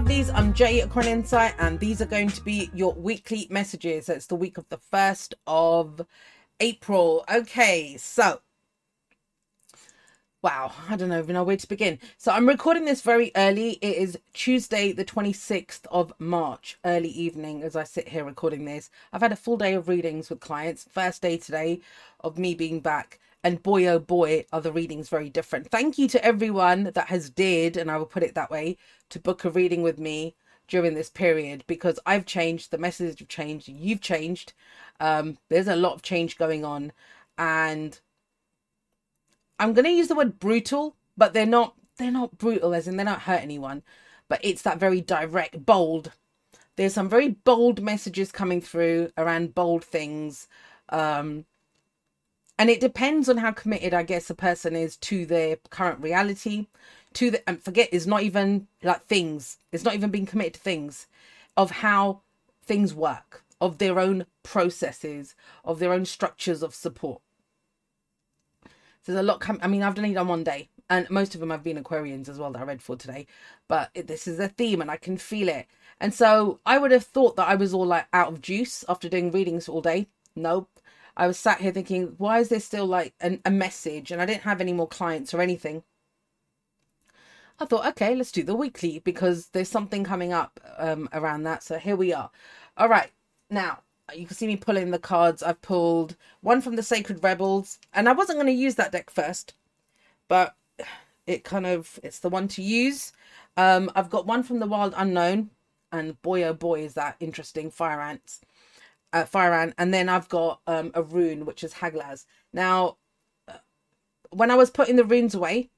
lovelies, I'm Jay at Coin Insight, and these are going to be your weekly messages. It's the week of the 1st of April. Okay, so wow, I don't even know where to begin. So I'm recording this very early. It is Tuesday, the 26th of March, early evening, as I sit here recording this. I've had a full day of readings with clients. First day today of me being back. And boy, oh boy, are the readings very different. Thank you to everyone that has dared, and I will put it that way, to book a reading with me during this period, because I've changed, the messages have changed, you've changed. There's a lot of change going on, and I'm going to use the word brutal, but they're not brutal, as in they don't hurt anyone, but it's that very direct, bold. There's some very bold messages coming through around bold things. And it depends on how committed, I guess, a person is to their current reality, and forget, it's not even like things. It's not even being committed to things, of how things work, of their own processes, of their own structures of support. So there's a lot I mean, I've only done one day, and most of them have been Aquarians as well that I read for today. But this is a theme, and I can feel it. And so I would have thought that I was all like out of juice after doing readings all day. Nope. I was sat here thinking, why is there still like a message? And I didn't have any more clients or anything. I thought, okay, let's do the weekly, because there's something coming up around that. So here we are. All right. Now, you can see me pulling the cards. I've pulled one from the Sacred Rebels. And I wasn't going to use that deck first, but it's the one to use. I've got one from the Wild Unknown. And boy, oh boy, is that interesting. Fire Ants. Fire Ant, and then I've got a rune, which is Haglaz. Now, when I was putting the runes away,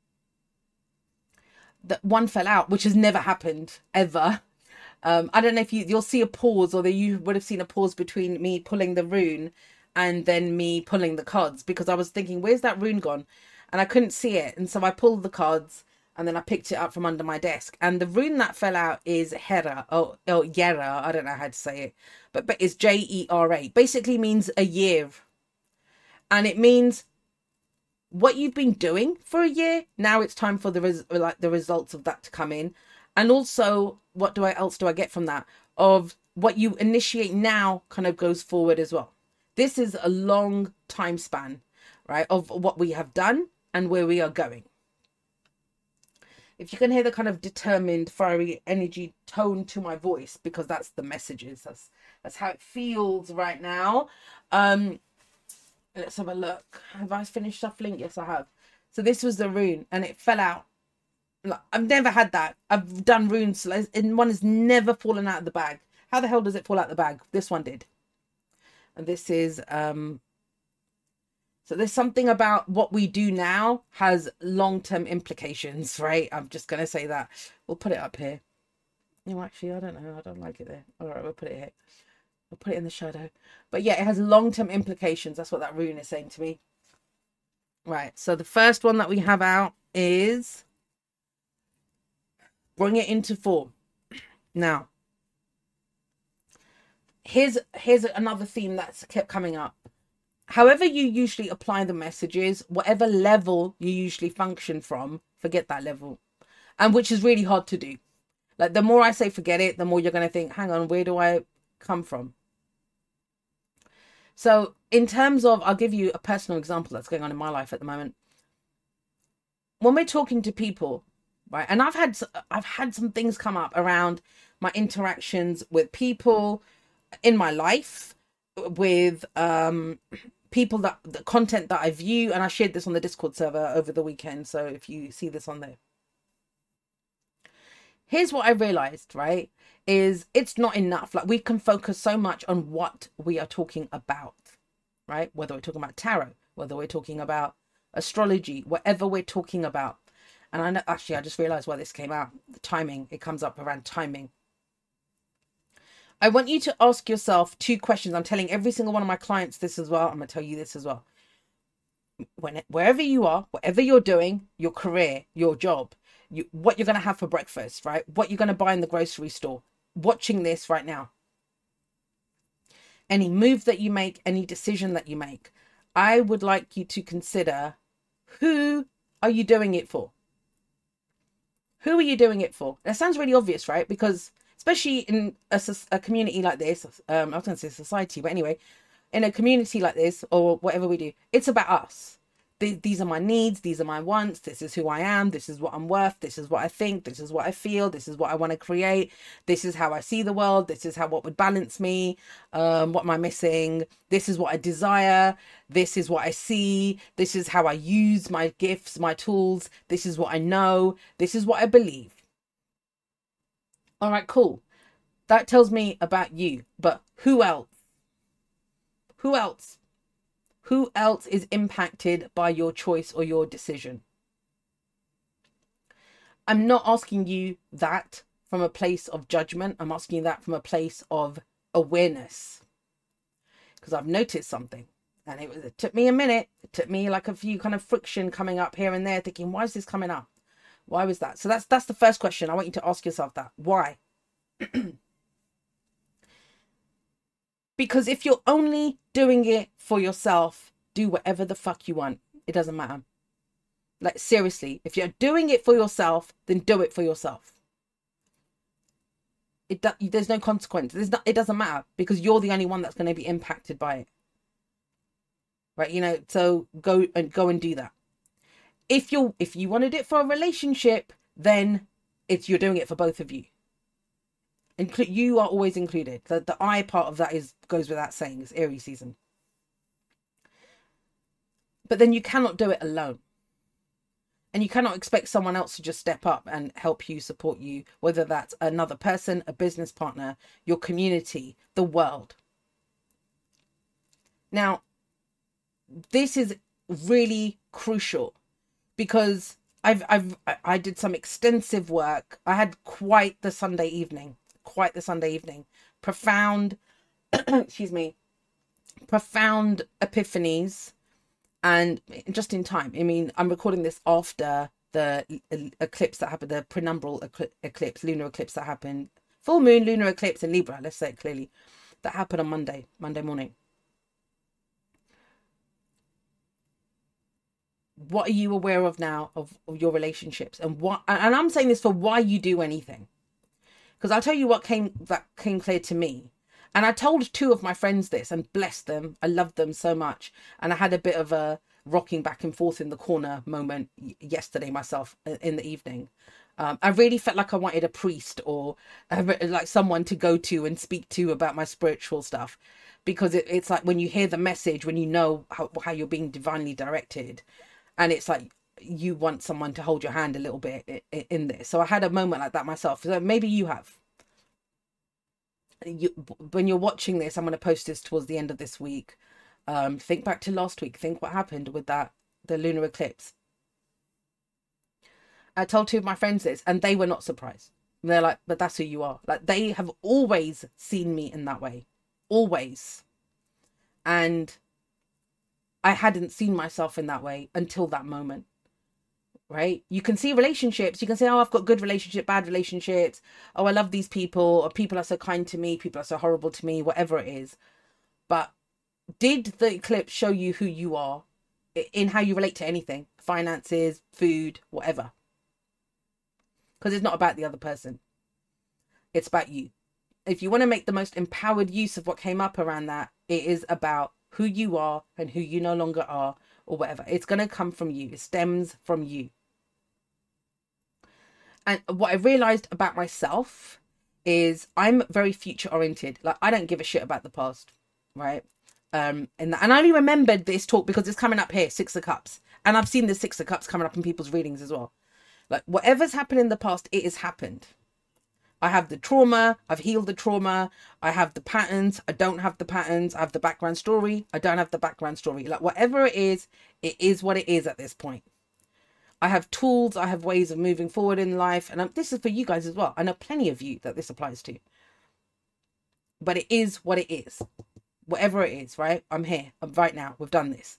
that one fell out, which has never happened ever. I don't know if you'll see a pause, or you would have seen a pause between me pulling the rune and then me pulling the cards, because I was thinking, where's that rune gone? And I couldn't see it, and so I pulled the cards, and then I picked it up from under my desk. And the rune that fell out is Hera. Oh, Yera. I don't know how to say it. But it's Jera. Basically means a year. And it means what you've been doing for a year. Now it's time for the results of that to come in. And also, what else do I get from that? Of what you initiate now kind of goes forward as well. This is a long time span, right? Of what we have done and where we are going. If you can hear the kind of determined, fiery energy tone to my voice, because that's the messages. That's how it feels right now. Let's have a look. Have I finished shuffling? Yes, I have. So this was the rune, and it fell out. I've never had that. I've done runes, and one has never fallen out of the bag. How the hell does it fall out of the bag? This one did. And this is... So there's something about what we do now has long-term implications, right? I'm just going to say that. We'll put it up here. No, actually, I don't know. I don't like it there. All right, we'll put it here. We'll put it in the shadow. But yeah, it has long-term implications. That's what that rune is saying to me. Right, so the first one that we have out is bring it into form. Now, here's another theme that's kept coming up. However you usually apply the messages, whatever level you usually function from, forget that level. And which is really hard to do. Like, the more I say forget it, the more you're going to think, hang on, where do I come from? So in terms of, I'll give you a personal example that's going on in my life at the moment. When we're talking to people, right, and I've had some things come up around my interactions with people in my life, with people, that the content that I view, and I shared this on the Discord server over the weekend, so if you see this on there. Here's what I realized, right, is it's not enough. Like, we can focus so much on what we are talking about, right? Whether we're talking about tarot, whether we're talking about astrology, whatever we're talking about. And I know, actually, I just realized why this came out. The timing, it comes up around timing. I want you to ask yourself 2 questions. I'm telling every single one of my clients this as well. I'm going to tell you this as well. Wherever you are, whatever you're doing, your career, your job, what you're going to have for breakfast, right? What you're going to buy in the grocery store, watching this right now. Any move that you make, any decision that you make, I would like you to consider, who are you doing it for? Who are you doing it for? That sounds really obvious, right? Because especially in a community like this, I was going to say society, but anyway, in a community like this or whatever we do, it's about us. These are my needs. These are my wants. This is who I am. This is what I'm worth. This is what I think. This is what I feel. This is what I want to create. This is how I see the world. This is what would balance me. What am I missing? This is what I desire. This is what I see. This is how I use my gifts, my tools. This is what I know. This is what I believe. All right, cool. That tells me about you. But who else? Who else? Who else is impacted by your choice or your decision? I'm not asking you that from a place of judgment. I'm asking you that from a place of awareness. Because I've noticed something. And it took me a minute. It took me like a few kind of friction coming up here and there, thinking, why is this coming up? Why was that? So that's the first question. I want you to ask yourself that. Why? Because if you're only doing it for yourself, do whatever the fuck you want. It doesn't matter. Like, seriously, if you're doing it for yourself, then do it for yourself. There's no consequence. It doesn't matter, because you're the only one that's going to be impacted by it. Right? You know, so go and do that. If you wanted it for a relationship, then you're doing it for both of you. You are always included. The I part of that goes without saying. It's Aries season. But then you cannot do it alone. And you cannot expect someone else to just step up and help you, support you, whether that's another person, a business partner, your community, the world. Now, this is really crucial, because I did some extensive work. I had quite the Sunday evening. Profound, excuse me, profound epiphanies, and just in time. I mean, I'm recording this after the eclipse that happened, the penumbral eclipse, lunar eclipse that happened, full moon, lunar eclipse in Libra, let's say it clearly, that happened on Monday morning. What are you aware of now of your relationships, and I'm saying this for why you do anything. Because I'll tell you what came clear to me. And I told two of my friends this, and bless them. I loved them so much. And I had a bit of a rocking back and forth in the corner moment yesterday myself in the evening. I really felt like I wanted a priest or like someone to go to and speak to about my spiritual stuff. Because it's like when you hear the message, when you know how you're being divinely directed. And it's like you want someone to hold your hand a little bit in this. So I had a moment like that myself. So maybe you have. When you're watching this, I'm going to post this towards the end of this week. Think back to last week. Think what happened with the lunar eclipse. I told two of my friends this, and they were not surprised. They're like, but that's who you are. Like, they have always seen me in that way. Always. And I hadn't seen myself in that way until that moment. Right? You can see relationships. You can say, oh, I've got good relationships, bad relationships. Oh, I love these people. Or people are so kind to me. People are so horrible to me. Whatever it is. But did the eclipse show you who you are in how you relate to anything? Finances, food, whatever. Because it's not about the other person. It's about you. If you want to make the most empowered use of what came up around that, it is about who you are and who you no longer are, or whatever. It's going to come from you. It stems from you. And what I realized about myself is I'm very future oriented. Like, I don't give a shit about the past, right? And I only remembered this talk because it's coming up here, Six of Cups. And I've seen the Six of Cups coming up in people's readings as well. Like, whatever's happened in the past, it has happened. I have the trauma. I've healed the trauma. I have the patterns. I don't have the patterns. I have the background story. I don't have the background story. Like, whatever it is what it is at this point. I have tools. I have ways of moving forward in life. And this is for you guys as well. I know plenty of you that this applies to. But it is what it is. Whatever it is, right? I'm here. I'm right now. We've done this.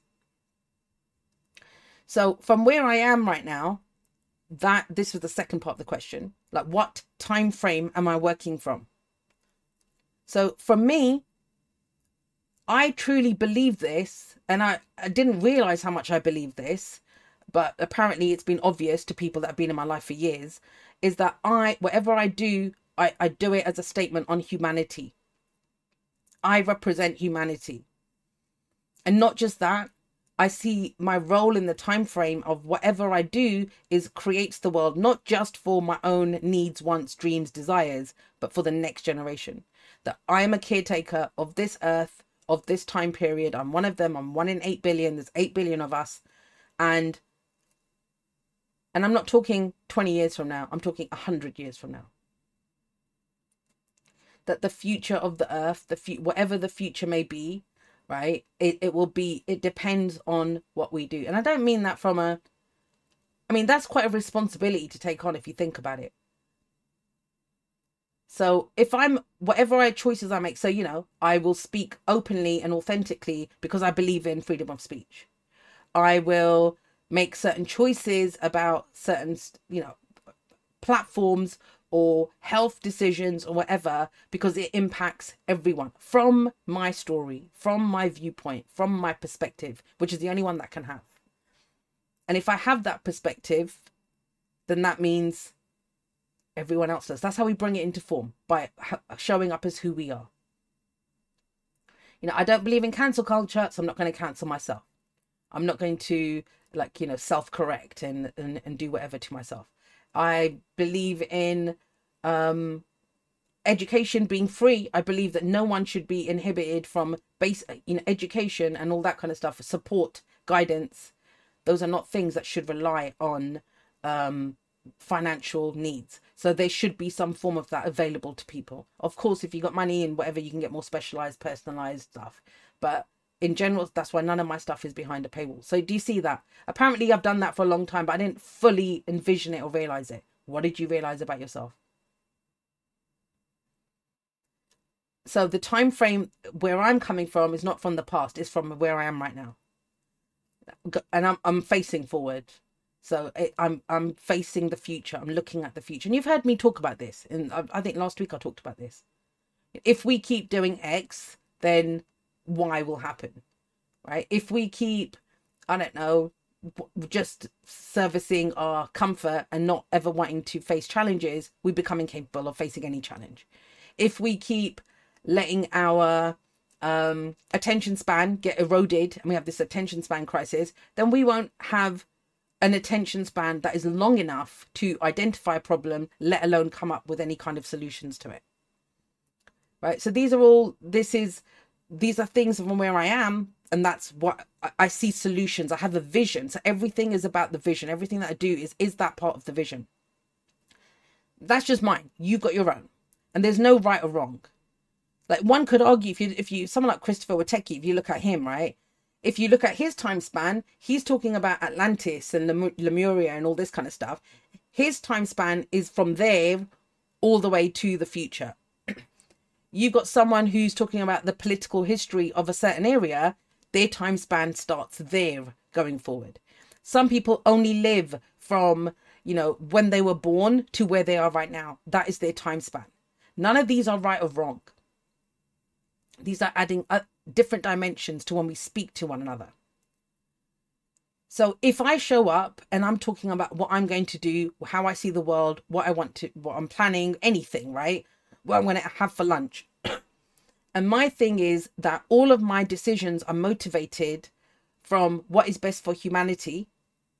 So from where I am right now, this was the second part of the question. Like, what time frame am I working from? So for me, I truly believe this, and I didn't realize how much I believe this, but apparently it's been obvious to people that have been in my life for years, is that whatever I do, I do it as a statement on humanity. I represent humanity. And not just that, I see my role in the time frame of whatever I do is creates the world, not just for my own needs, wants, dreams, desires, but for the next generation. That I am a caretaker of this earth, of this time period. I'm one of them. I'm 1 in 8 billion. There's 8 billion of us. And I'm not talking 20 years from now. I'm talking 100 years from now. That the future of the earth, whatever the future may be, right, it depends on what we do. And I don't mean that that's quite a responsibility to take on if you think about it. So if whatever choices I make, so, I will speak openly and authentically because I believe in freedom of speech. I will make certain choices about certain, platforms or health decisions or whatever, because it impacts everyone from my story, from my viewpoint, from my perspective, which is the only one that can have. And if I have that perspective, then that means everyone else does. That's how we bring it into form, by showing up as who we are. I don't believe in cancel culture, so I'm not going to cancel myself. I'm not going to self-correct and do whatever to myself. I believe in education being free. I believe that no one should be inhibited from education and all that kind of stuff, support, guidance. Those are not things that should rely on financial needs. So there should be some form of that available to people. Of course, if you got money and whatever, you can get more specialized, personalized stuff. But in general, that's why none of my stuff is behind a paywall. So do you see that? Apparently I've done that for a long time, but I didn't fully envision it or realize it. What did you realize about yourself? So the time frame where I'm coming from is not from the past, it's from where I am right now. And I'm facing forward. So I'm facing the future. I'm looking at the future. And you've heard me talk about this. And I think last week I talked about this. If we keep doing X, then Y will happen, right? If we keep, just servicing our comfort and not ever wanting to face challenges, we become incapable of facing any challenge. If we keep letting our attention span get eroded and we have this attention span crisis, then we won't have an attention span that is long enough to identify a problem, let alone come up with any kind of solutions to it, right? So these are things from where I am, and that's what I see solutions. I have a vision. So everything is about the vision. Everything that I do is that part of the vision. That's just mine. You've got your own. And there's no right or wrong. Like one could argue, if you someone like Christopher Witecki, if you look at him, right? If you look at his time span, he's talking about Atlantis and Lemuria and all this kind of stuff. His time span is from there all the way to the future. You've got someone who's talking about the political history of a certain area. Their time span starts there going forward. Some people only live from, when they were born to where they are right now. That is their time span. None of these are right or wrong. These are adding different dimensions to when we speak to one another. So if I show up and I'm talking about what I'm going to do, how I see the world, what I'm planning, anything, right? What I'm going to have for lunch. And my thing is that all of my decisions are motivated from what is best for humanity.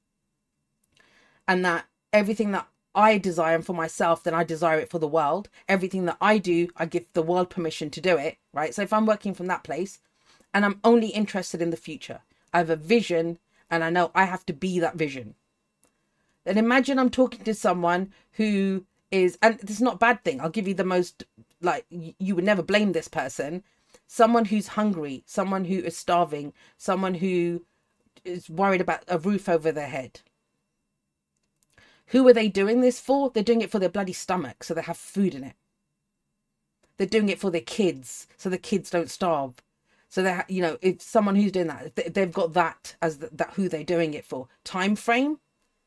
And that everything that I desire for myself, then I desire it for the world. Everything that I do, I give the world permission to do it, right? So if I'm working from that place and I'm only interested in the future, I have a vision and I know I have to be that vision. Then imagine I'm talking to someone who is, and this is not a bad thing. I'll give you the most, you would never blame this person. Someone who's hungry, someone who is starving, someone who is worried about a roof over their head. Who are they doing this for? They're doing it for their bloody stomach, so they have food in it. They're doing it for their kids, so the kids don't starve. So they, if someone who's doing that, they've got that as that who they're doing it for. Time frame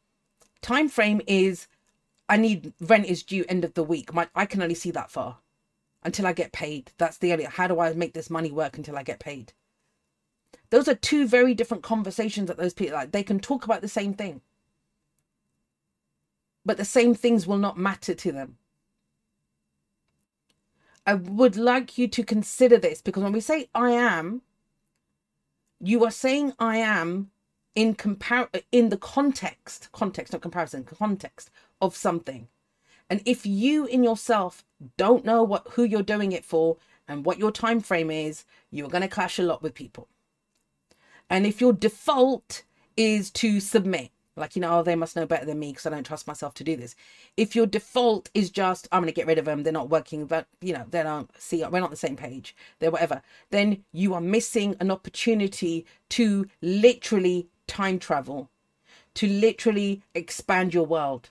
is, I need rent is due end of the week. I can only see that far until I get paid. That's the only. How do I make this money work until I get paid? Those are two very different conversations that those people they can talk about the same thing. but the same things will not matter to them. I would like you to consider this, because when we say I am, you are saying I am in the context, not comparison, context of something. And if you in yourself don't know who you're doing it for and what your time frame is, you're going to clash a lot with people. And if your default is to submit, like, oh, they must know better than me because I don't trust myself to do this. If your default is just, I'm going to get rid of them, they're not working, but, they don't see, we're not on the same page, they're whatever, then you are missing an opportunity to literally time travel, to literally expand your world.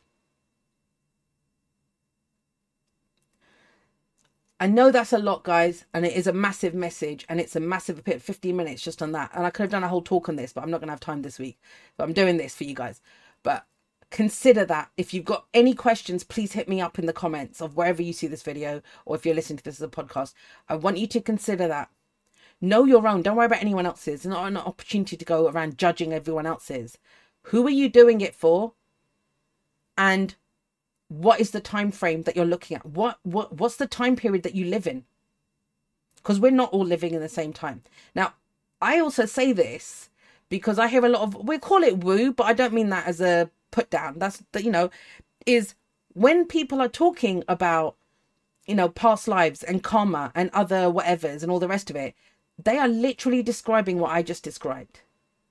I know that's a lot, guys, and it is a massive message, and it's a massive 15 minutes just on that. And I could have done a whole talk on this, but I'm not going to have time this week. But I'm doing this for you guys. But consider that. If you've got any questions, please hit me up in the comments of wherever you see this video, or if you're listening to this as a podcast. I want you to consider that. Know your own. Don't worry about anyone else's. It's not an opportunity to go around judging everyone else's. Who are you doing it for? And what is the time frame that you're looking at? What's the time period that you live in? Because we're not all living in the same time. Now, I also say this because I hear a lot of, we call it woo, but I don't mean that as a put down. That's the, is when people are talking about, past lives and karma and other whatevers and all the rest of it, they are literally describing what I just described.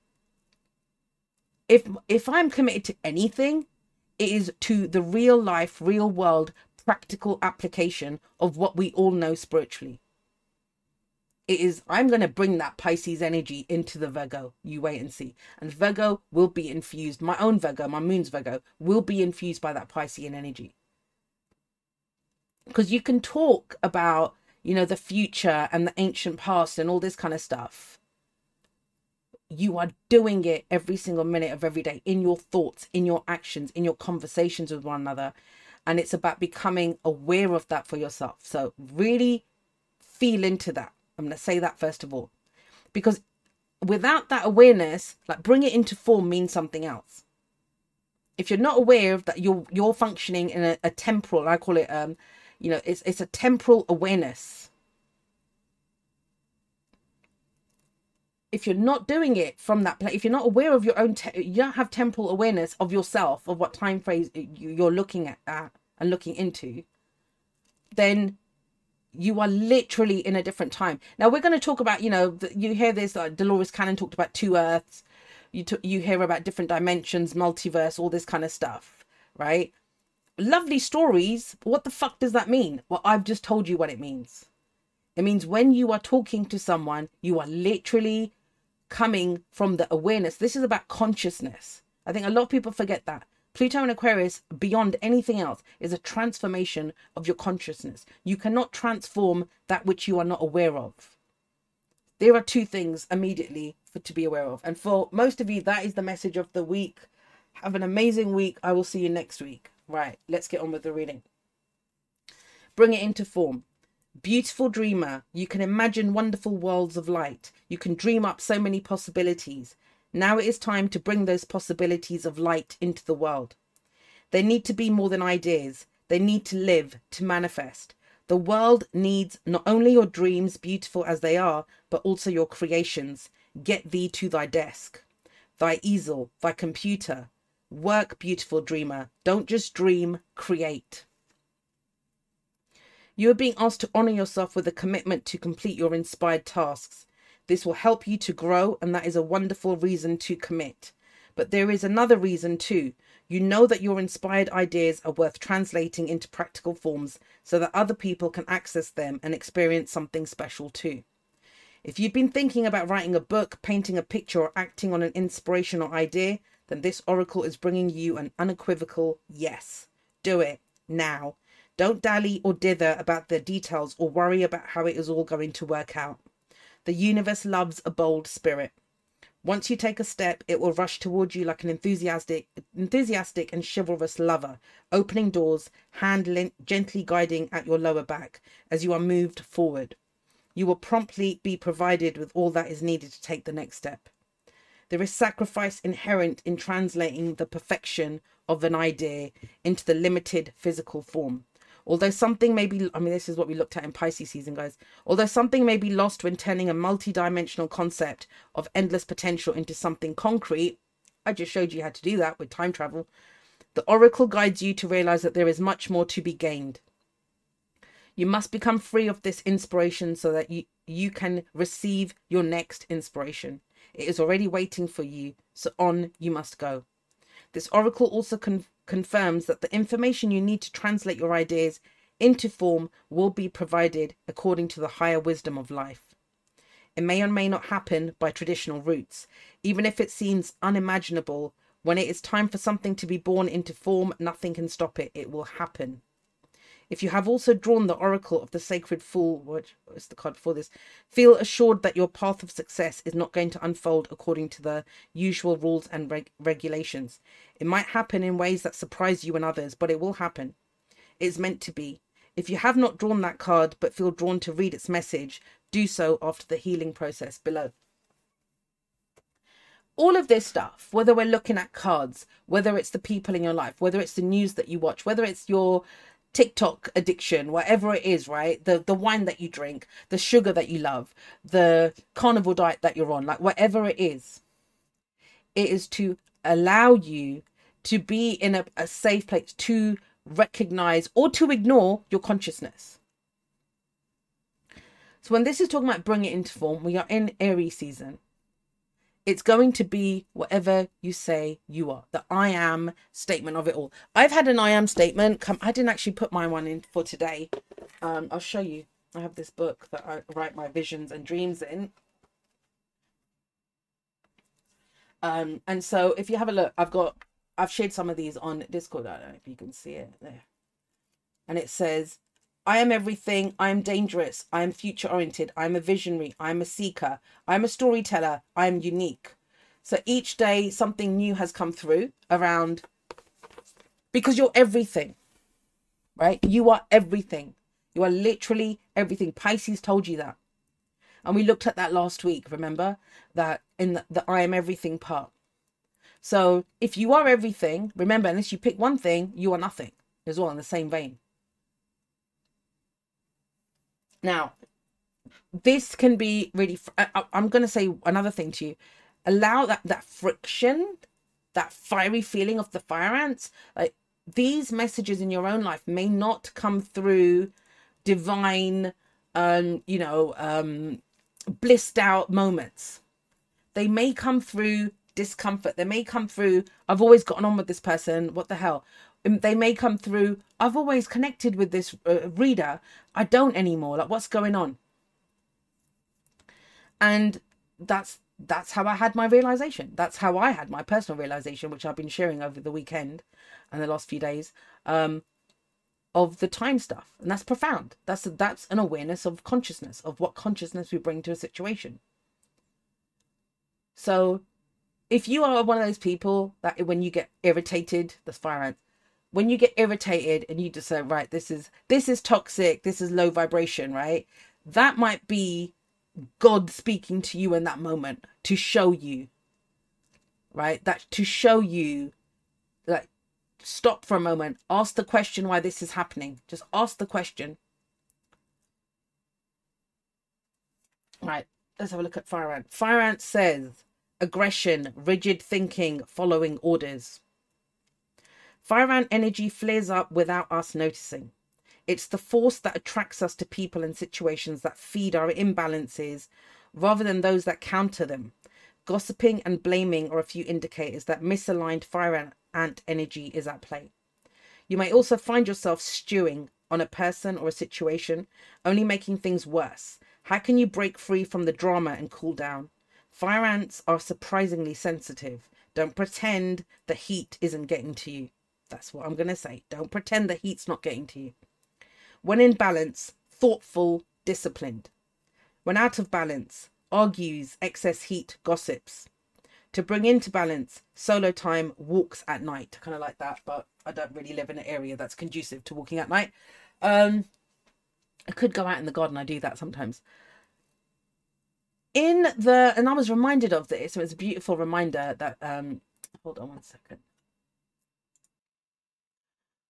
If I'm committed to anything, it is to the real life, real world, practical application of what we all know spiritually. It is, I'm going to bring that Pisces energy into the Virgo. You wait and see. And Virgo will be infused. My own Virgo, my moon's Virgo, will be infused by that Piscean energy. Because you can talk about, the future and the ancient past and all this kind of stuff. You are doing it every single minute of every day, in your thoughts, in your actions, in your conversations with one another. And it's about becoming aware of that for yourself. So really feel into that. I'm going to say that first of all, because without that awareness, like bring it into form means something else. If you're not aware of that, you're functioning in a temporal, I call it, it's a temporal awareness. If you're not doing it from that place, if you're not aware of your own, you don't have temporal awareness of yourself, of what time phrase you're looking at and looking into, then you are literally in a different time. Now we're going to talk about, you hear this, like Dolores Cannon talked about 2 Earths. You hear about different dimensions, multiverse, all this kind of stuff, right? Lovely stories. What the fuck does that mean? Well, I've just told you what it means. It means when you are talking to someone, you are literally coming from the awareness. This is about consciousness. I think a lot of people forget that. Pluto and Aquarius, beyond anything else, is a transformation of your consciousness. You cannot transform that which you are not aware of. There are 2 things immediately to be aware of. And for most of you, that is the message of the week. Have an amazing week. I will see you next week. Right, let's get on with the reading. Bring it into form. Beautiful dreamer, you can imagine wonderful worlds of light. You can dream up so many possibilities. Now it is time to bring those possibilities of light into the world. They need to be more than ideas. They need to live, to manifest. The world needs not only your dreams, beautiful as they are, but also your creations. Get thee to thy desk, thy easel, thy computer. Work, beautiful dreamer. Don't just dream, create. You are being asked to honor yourself with a commitment to complete your inspired tasks. This will help you to grow, and that is a wonderful reason to commit. But there is another reason too. You know that your inspired ideas are worth translating into practical forms so that other people can access them and experience something special too. If you've been thinking about writing a book, painting a picture, or acting on an inspirational idea, then this oracle is bringing you an unequivocal yes. Do it now. Don't dally or dither about the details or worry about how it is all going to work out. The universe loves a bold spirit. Once you take a step, it will rush towards you like an enthusiastic and chivalrous lover, opening doors, hand gently guiding at your lower back as you are moved forward. You will promptly be provided with all that is needed to take the next step. There is sacrifice inherent in translating the perfection of an idea into the limited physical form. Although something may be, I mean, this is what we looked at in Pisces season, guys. Although something may be lost when turning a multi-dimensional concept of endless potential into something concrete, I just showed you how to do that with time travel. The oracle guides you to realize that there is much more to be gained. You must become free of this inspiration so that you can receive your next inspiration. It is already waiting for you, so on you must go. This oracle also confirms that the information you need to translate your ideas into form will be provided according to the higher wisdom of life. It may or may not happen by traditional routes. Even if it seems unimaginable, when it is time for something to be born into form, nothing can stop it. It will happen. If you have also drawn the oracle of the sacred fool, what is the card for this? Feel assured that your path of success is not going to unfold according to the usual rules and regulations. It might happen in ways that surprise you and others, but it will happen. It's meant to be. If you have not drawn that card but feel drawn to read its message, do so after the healing process below. All of this stuff, whether we're looking at cards, whether it's the people in your life, whether it's the news that you watch, whether it's your TikTok addiction, whatever it is, right? The wine that you drink, the sugar that you love, the carnivore diet that you're on, like whatever it is to allow you to be in a safe place to recognize or to ignore your consciousness. So when this is talking about bring it into form, we are in Aries season. It's going to be whatever you say you are. The I am statement of it all. I've had an I am statement. I didn't actually put my one in for today. I'll show you. I have this book that I write my visions and dreams in. And so if you have a look, I've shared some of these on Discord. I don't know if you can see it there. And it says, I am everything. I am dangerous. I am future oriented. I am a visionary. I am a seeker. I am a storyteller. I am unique. So each day something new has come through around, because you're everything, right? You are everything. You are literally everything. Pisces told you that. And we looked at that last week, remember? That in the I am everything part. So if you are everything, remember, unless you pick one thing, you are nothing as well, in the same vein. Now, this can be really, I'm going to say another thing to you. Allow that friction, that fiery feeling of the fire ants. Like, these messages in your own life may not come through divine, blissed out moments. They may come through discomfort. They may come through, I've always gotten on with this person. What the hell? They may come through, I've always connected with this reader. I don't anymore. Like, what's going on? And that's how I had my realization. That's how I had my personal realization, which I've been sharing over the weekend and the last few days, of the time stuff. And that's profound. That's an awareness of consciousness, of what consciousness we bring to a situation. So if you are one of those people that when you get irritated, that's fire ant. When you get irritated and you just say, right, this is toxic, this is low vibration, right? That might be God speaking to you in that moment to show you, right? That to show you, like, stop for a moment, ask the question why this is happening. Just ask the question. Right, let's have a look at fire ant. Fire ant says aggression, rigid thinking, following orders. Fire ant energy flares up without us noticing. It's the force that attracts us to people and situations that feed our imbalances rather than those that counter them. Gossiping and blaming are a few indicators that misaligned fire ant energy is at play. You may also find yourself stewing on a person or a situation, only making things worse. How can you break free from the drama and cool down? Fire ants are surprisingly sensitive. Don't pretend the heat isn't getting to you. That's what I'm going to say. Don't pretend the heat's not getting to you. When in balance, thoughtful, disciplined. When out of balance, argues, excess heat, gossips. To bring into balance, solo time, walks at night. Kind of like that, but I don't really live in an area that's conducive to walking at night. I could go out in the garden. I do that sometimes. And I was reminded of this. So it's a beautiful reminder that, hold on one second.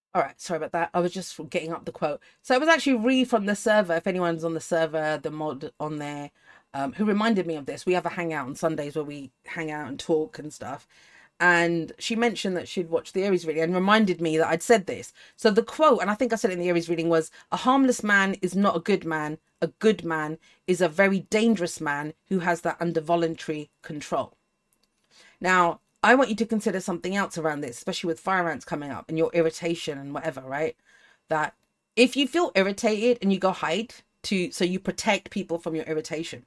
All right, sorry about that. I was just getting up the quote. So it was actually Ree from the server. If anyone's on the server, the mod on there, who reminded me of this. We have a hangout on Sundays where we hang out and talk and stuff. And she mentioned that she'd watched the Aries reading and reminded me that I'd said this. So the quote, and I think I said it in the Aries reading, was, "A harmless man is not a good man. A good man is a very dangerous man who has that under voluntary control." Now, I want you to consider something else around this, especially with fire ants coming up and your irritation and whatever, right? That if you feel irritated and you go hide so you protect people from your irritation.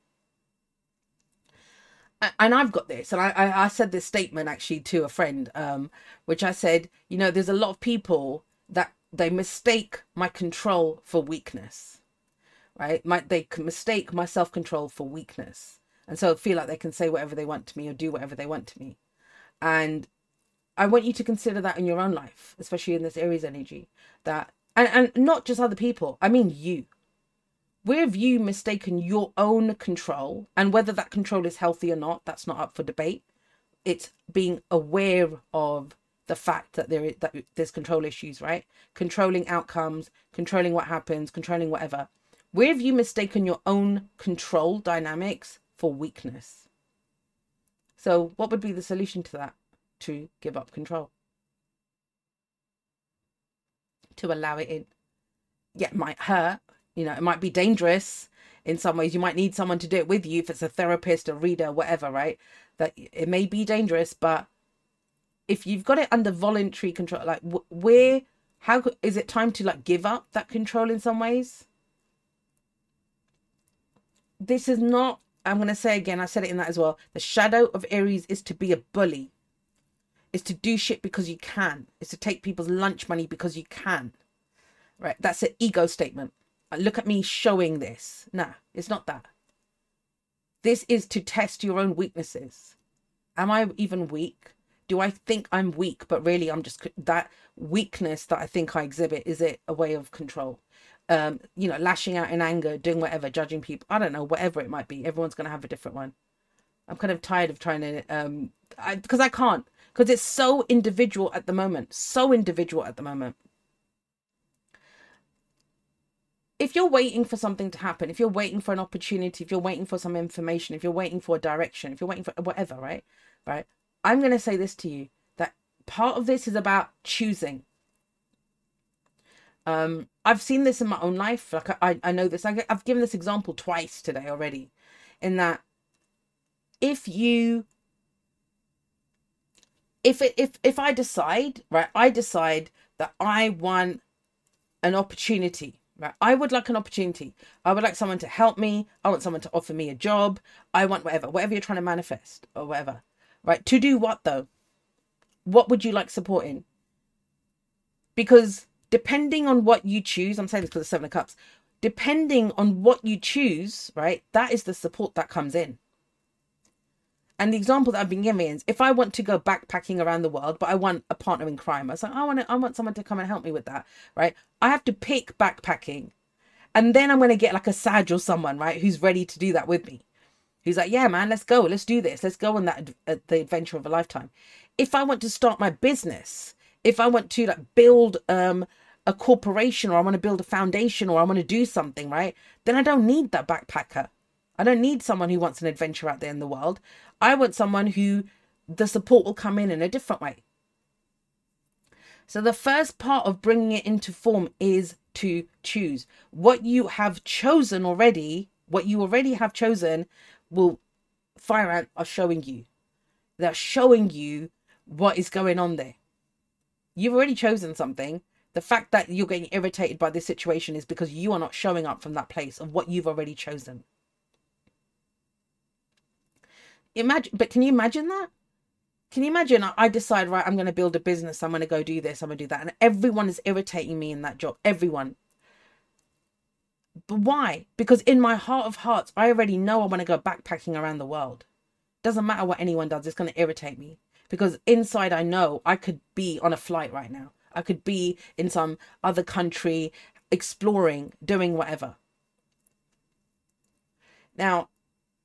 And I've got this, and I said this statement actually to a friend, which I said, there's a lot of people that they mistake my control for weakness, right? They can mistake my self-control for weakness. And so feel like they can say whatever they want to me or do whatever they want to me. And I want you to consider that in your own life, especially in this Aries energy, that, and not just other people, I mean you. Where have you mistaken your own control? And whether that control is healthy or not, that's not up for debate. It's being aware of the fact that there's control issues, right? Controlling outcomes, controlling what happens, controlling whatever. Where have you mistaken your own control dynamics for weakness? So what would be the solution to that? To give up control. To allow it in. Yeah, it might hurt. It might be dangerous in some ways. You might need someone to do it with you, if it's a therapist, a reader, whatever, right? That it may be dangerous, but if you've got it under voluntary control, like how is it time to give up that control in some ways? This is not, I'm going to say again, I said it in that as well. The shadow of Aries is to be a bully. It's to do shit because you can. It's to take people's lunch money because you can. Right? That's an ego statement. Look at me showing this. Nah, it's not that. This is to test your own weaknesses. Am I even weak? Do I think I'm weak, but really I'm just, that weakness that I think I exhibit, is it a way of control? Lashing out in anger, doing whatever, judging people. I don't know, whatever it might be. Everyone's going to have a different one. I'm kind of tired of trying to, because I can't, because it's so individual at the moment. If you're waiting for something to happen, if you're waiting for an opportunity, if you're waiting for some information, if you're waiting for a direction, if you're waiting for whatever, right? I'm going to say this to you, that part of this is about choosing. I've seen this in my own life. Like I know this. I've given this example twice today already, in that if I decide, right, I decide that I want an opportunity. Right. I would like an opportunity. I would like someone to help me. I want someone to offer me a job. I want whatever you're trying to manifest or whatever. Right. To do what though? What would you like support in? Because depending on what you choose, I'm saying this because the Seven of Cups, depending on what you choose, right, that is the support that comes in. And the example that I've been giving is, if I want to go backpacking around the world, but I want a partner in crime, I was like, I want someone to come and help me with that, right? I have to pick backpacking, and then I'm going to get like a Sag or someone, right, who's ready to do that with me, who's like, yeah, man, let's go, let's do this, let's go on that the adventure of a lifetime. If I want to start my business, if I want to build a corporation, or I want to build a foundation, or I want to do something, right, then I don't need that backpacker. I don't need someone who wants an adventure out there in the world. I want someone who the support will come in a different way. So the first part of bringing it into form is to choose. What you have chosen already, what you already have chosen, will Fire Ant are showing you. They're showing you what is going on there. You've already chosen something. The fact that you're getting irritated by this situation is because you are not showing up from that place of what you've already chosen. But can you imagine that? Can you imagine I decide, right, I'm going to build a business, I'm going to go do this, I'm going to do that, and everyone is irritating me in that job, everyone. But why? Because in my heart of hearts, I already know I want to go backpacking around the world. Doesn't matter what anyone does, it's going to irritate me. Because inside I know I could be on a flight right now. I could be in some other country, exploring, doing whatever. Now,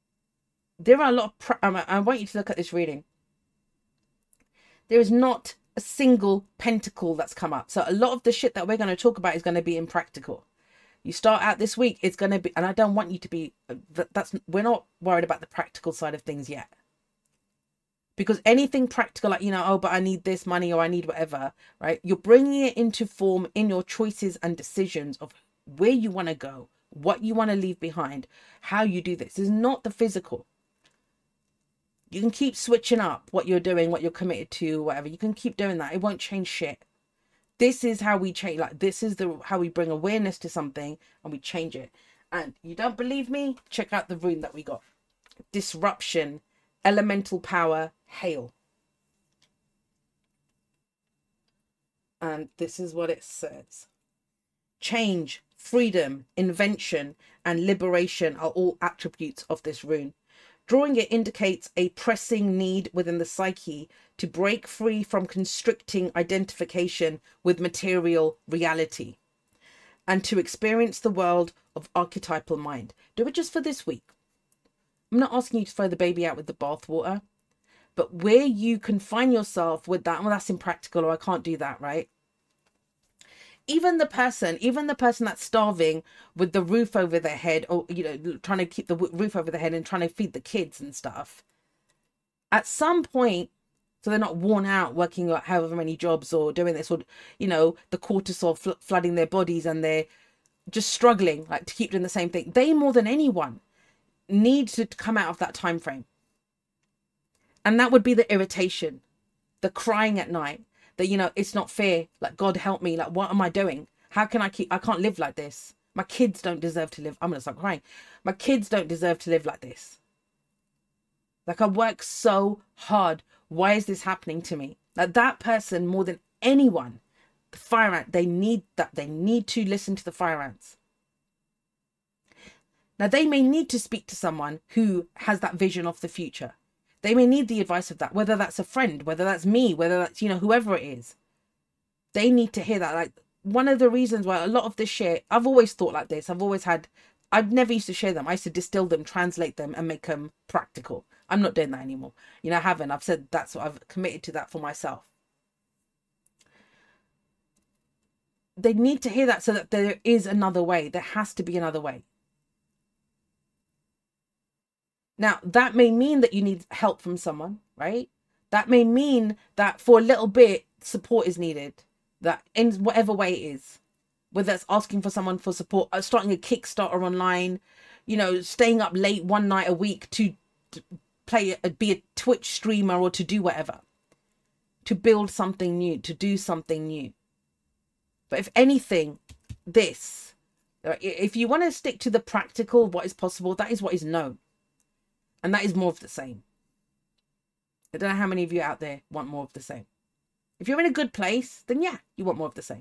there are a lot of I want you to look at this reading. There is not a single pentacle that's come up. So a lot of the shit that we're going to talk about is going to be impractical. You start out this week, it's going to be, and I don't want you to be, we're not worried about the practical side of things yet. Because anything practical, like, oh, but I need this money or I need whatever, right? You're bringing it into form in your choices and decisions of where you want to go, what you want to leave behind, how you do this. It's not the physical. You can keep switching up what you're doing, what you're committed to, whatever. You can keep doing that. It won't change shit. This is how we change. Like, this is how we bring awareness to something and we change it. And you don't believe me? Check out the rune that we got. Disruption, elemental power, hail. And this is what it says. Change, freedom, invention, and liberation are all attributes of this rune. Drawing it indicates a pressing need within the psyche to break free from constricting identification with material reality and to experience the world of archetypal mind. Do it just for this week. I'm not asking you to throw the baby out with the bathwater, but where you confine yourself with that, well, that's impractical, or I can't do that, right? Even the person that's starving with the roof over their head, or, trying to keep the roof over their head and trying to feed the kids and stuff, at some point, so they're not worn out working however many jobs or doing this, or, the cortisol flooding their bodies and they're just struggling like to keep doing the same thing. They, more than anyone, need to come out of that time frame. And that would be the irritation, the crying at night, that, it's not fair. Like, God help me. Like, what am I doing? How can I can't live like this. My kids don't deserve to live. I'm going to start crying. My kids don't deserve to live like this. Like, I work so hard. Why is this happening to me? Like, that person, more than anyone, the fire ant, they need that. They need to listen to the fire ants. Now, they may need to speak to someone who has that vision of the future. They may need the advice of that, whether that's a friend, whether that's me, whether that's, whoever it is. They need to hear that. Like, one of the reasons why a lot of this shit, I've always thought like this. I've never used to share them. I used to distill them, translate them, and make them practical. I'm not doing that anymore. I haven't. I've said that's what I've committed to that for myself. They need to hear that so that there is another way. There has to be another way. Now, that may mean that you need help from someone, right? That may mean that for a little bit, support is needed. That in whatever way it is. Whether it's asking for someone for support, starting a Kickstarter online, staying up late one night a week to be a Twitch streamer or to do whatever. To build something new, to do something new. But if anything, if you want to stick to the practical, what is possible, that is what is known. And that is more of the same. I don't know how many of you out there want more of the same. If you're in a good place, then yeah, you want more of the same.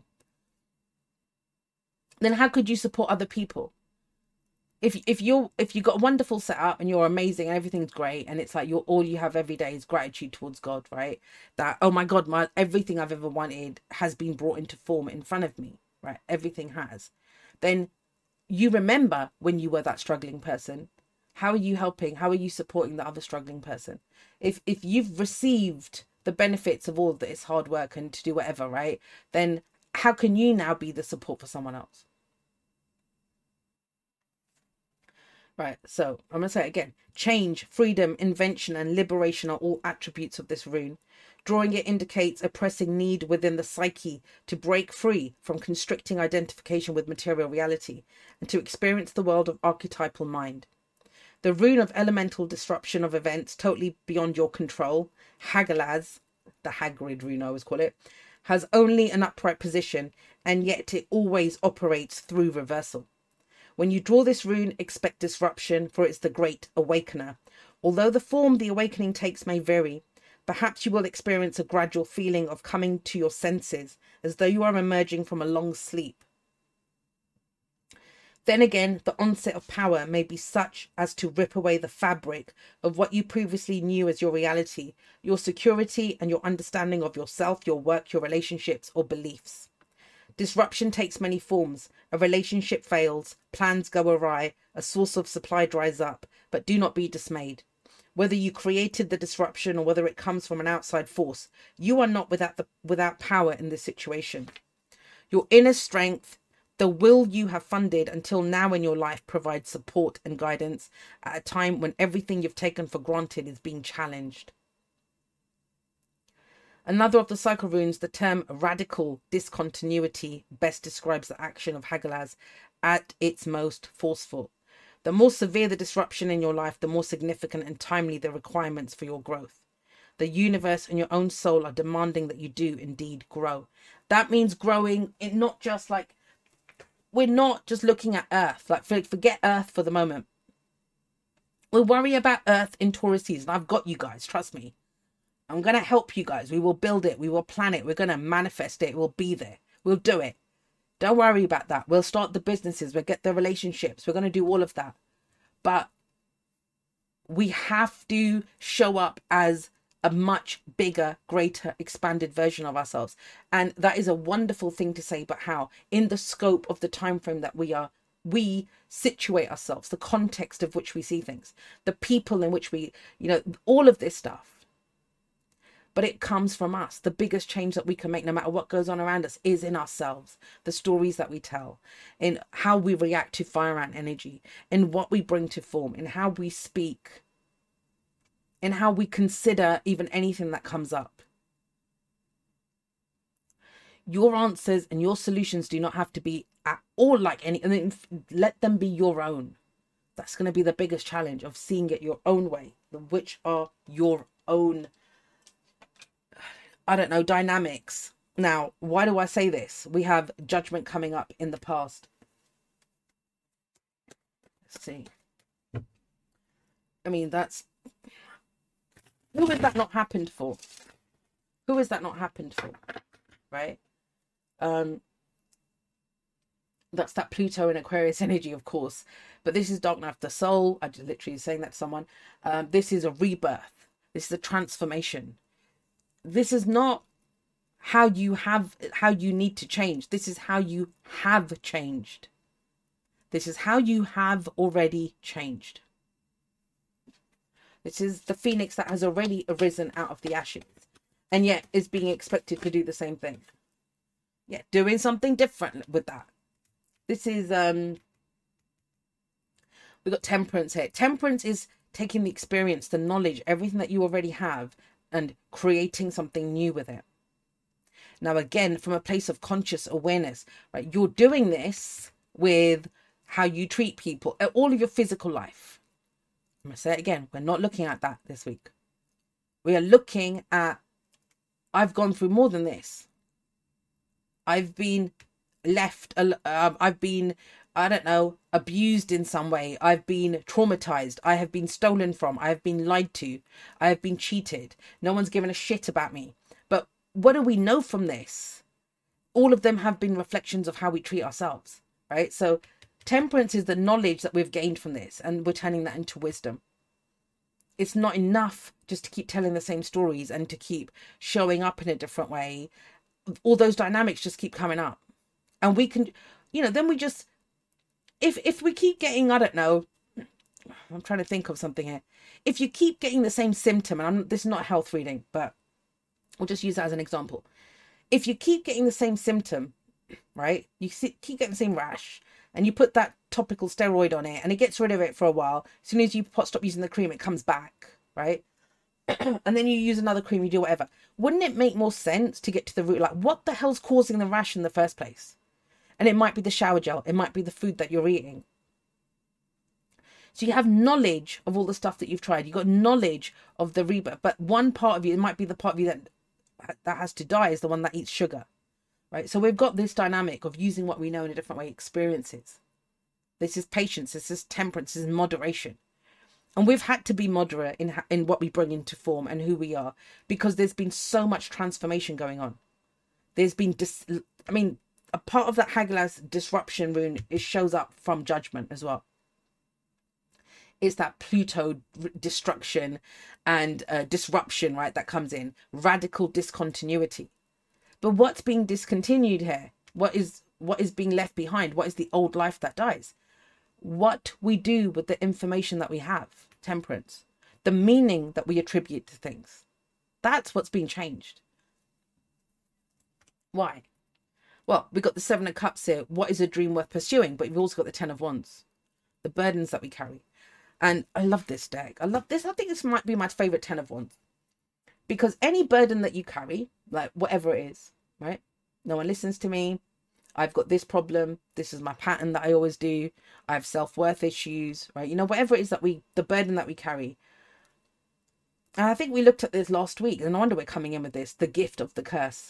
Then how could you support other people? If you got a wonderful setup and you're amazing and everything's great and it's like all you have every day is gratitude towards God, right? That, oh my God, everything I've ever wanted has been brought into form in front of me, right? Everything has. Then you remember when you were that struggling person. How are you helping? How are you supporting the other struggling person? If you've received the benefits of all of this hard work and to do whatever, right? Then how can you now be the support for someone else? Right, so I'm going to say it again. Change, freedom, invention, and liberation are all attributes of this rune. Drawing it indicates a pressing need within the psyche to break free from constricting identification with material reality and to experience the world of archetypal mind. The rune of elemental disruption of events totally beyond your control, Hagalaz, the Hagrid rune I always call it, has only an upright position, and yet it always operates through reversal. When you draw this rune, expect disruption, for it's the great awakener. Although the form the awakening takes may vary, perhaps you will experience a gradual feeling of coming to your senses, as though you are emerging from a long sleep. Then again, the onset of power may be such as to rip away the fabric of what you previously knew as your reality, your security and your understanding of yourself, your work, your relationships or beliefs. Disruption takes many forms. A relationship fails, plans go awry, a source of supply dries up, but do not be dismayed. Whether you created the disruption or whether it comes from an outside force, you are not without power in this situation. Your inner strength, the will you have funded until now in your life, provides support and guidance at a time when everything you've taken for granted is being challenged. Another of the cycle runes, the term radical discontinuity, best describes the action of Hagalaz at its most forceful. The more severe the disruption in your life, the more significant and timely the requirements for your growth. The universe and your own soul are demanding that you do indeed grow. That means growing, it not just like, we're not just looking at Earth, like forget Earth for the moment. We'll worry about Earth in Taurus season. I've got you guys, trust me. I'm going to help you guys. We will build it. We will plan it. We're going to manifest it. We'll be there. We'll do it. Don't worry about that. We'll start the businesses. We'll get the relationships. We're going to do all of that. But we have to show up as a much bigger, greater, expanded version of ourselves. And that is a wonderful thing to say, but how? In the scope of the time frame that we situate ourselves, the context of which we see things, the people in which we, all of this stuff. But it comes from us. The biggest change that we can make, no matter what goes on around us, is in ourselves. The stories that we tell, in how we react to fire ant energy, in what we bring to form, in how we speak, in how we consider even anything that comes up. Your answers and your solutions do not have to be at all like any, and then let them be your own. That's going to be the biggest challenge of seeing it your own way, which are your own dynamics. Now, why do I say this? We have judgment coming up in the past. Let's see. I mean, who has that not happened for? Who has that not happened for? Right? That's that Pluto and Aquarius energy, of course. But this is Dark Night of the Soul. I just literally saying that to someone. This is a rebirth. This is a transformation. This is not how you need to change. This is how you have changed. This is how you have already changed. This is the phoenix that has already arisen out of the ashes and yet is being expected to do the same thing. Yeah, doing something different with that. This is, we've got Temperance here. Temperance is taking the experience, the knowledge, everything that you already have, and creating something new with it. Now, again, from a place of conscious awareness, right? You're doing this with how you treat people, all of your physical life. I'm going to say it again. We're not looking at that this week. We are looking at, I've gone through more than this. I've been left, I've been, abused in some way. I've been traumatized. I have been stolen from. I have been lied to. I have been cheated. No one's given a shit about me. But what do we know from this? All of them have been reflections of how we treat ourselves, right? So temperance is the knowledge that we've gained from this, and we're turning that into wisdom. It's not enough just to keep telling the same stories and to keep showing up in a different way. All those dynamics just keep coming up. And we can, then we just, if we keep getting, I'm trying to think of something here. If you keep getting the same symptom, and this is not a health reading, but we'll just use that as an example. If you keep getting the same symptom, right, keep getting the same rash, and you put that topical steroid on it, and it gets rid of it for a while. As soon as you stop using the cream, it comes back, right? And then you use another cream, you do whatever. Wouldn't it make more sense to get to the root? Like, what the hell's causing the rash in the first place? And it might be the shower gel. It might be the food that you're eating. So you have knowledge of all the stuff that you've tried. You've got knowledge of the rebirth. But one part of you, it might be the part of you that has to die, is the one that eats sugar. Right? So we've got this dynamic of using what we know in a different way, experiences. This is patience. This is temperance. This is moderation. And we've had to be moderate in what we bring into form and who we are, because there's been so much transformation going on. There's been, a part of that Hagalaz disruption rune, it shows up from judgment as well. It's that Pluto destruction and disruption, right, that comes in. Radical discontinuity. But what's being discontinued here? What is being left behind? What is the old life that dies? What we do with the information that we have. Temperance. the meaning that we attribute to things. That's what's been changed. Why? Well, we got the Seven of Cups here. What is a dream worth pursuing? But you've also got the Ten of Wands, the burdens that we carry. And I love this deck. I love this. I think this might be my favorite Ten of Wands. Because any burden that you carry, like whatever it is, right? No one listens to me. I've got this problem. This is my pattern that I always do. I have self-worth issues, right? You know, whatever it is that the burden that we carry. And I think we looked at this last week, and no wonder we're coming in with this, the gift of the curse.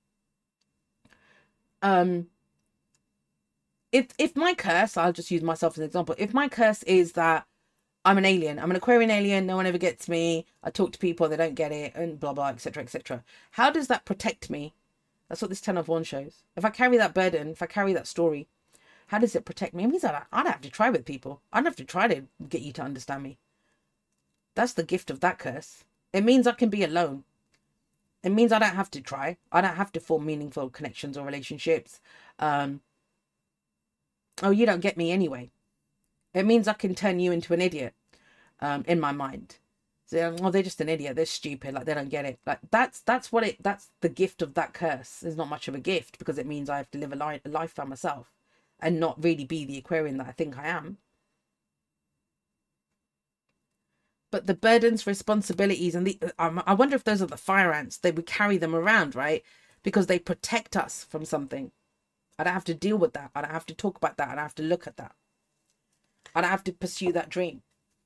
If my curse, I'll just use myself as an example. If my curse is that I'm an alien, I'm an Aquarian alien, no one ever gets me, I talk to people, they don't get it, and blah, blah, etc., etc. How does that protect me? That's what this Ten of Wands shows. If I carry that burden, if I carry that story, how does it protect me? It means that I'd have to try with people. I'd have to try to get you to understand me. That's the gift of that curse. It means I can be alone. It means I don't have to try. I don't have to form meaningful connections or relationships. Oh, you don't get me anyway. It means I can turn you into an idiot in my mind. So, oh, they're just an idiot. They're stupid. Like, they don't get it. Like, that's the gift of that curse. It's not much of a gift because it means I have to live a life by myself and not really be the Aquarian that I think I am. But the burdens, responsibilities, and I wonder if those are the fire ants. They would carry them around, right? Because they protect us from something. I don't have to deal with that. I don't have to talk about that. I don't have to look at that. I don't have to pursue that dream.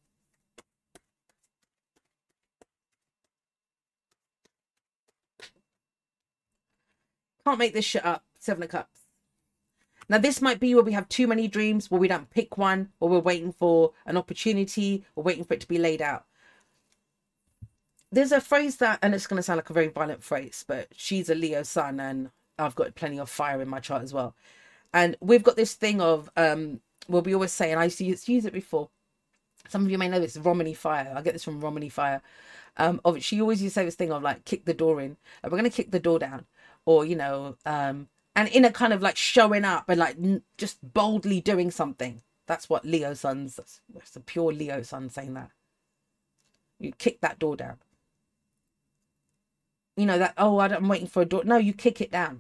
Can't make this shit up. Seven of Cups. Now, this might be where we have too many dreams, where we don't pick one, or we're waiting for an opportunity, or waiting for it to be laid out. There's a phrase that, and it's going to sound like a very violent phrase, but she's a Leo sun, and I've got plenty of fire in my chart as well. And we've got this thing of, well, we always say, and I used to use it before. Some of you may know this, Romany Fire. I get this from Romany Fire. She always used to say this thing of like, kick the door in. We're going to kick the door down. Or, you know, and in a kind of like showing up and like just boldly doing something. That's what Leo suns, that's a pure Leo sun saying that. You kick that door down. You know, that, oh, I'm waiting for a door. No, you kick it down.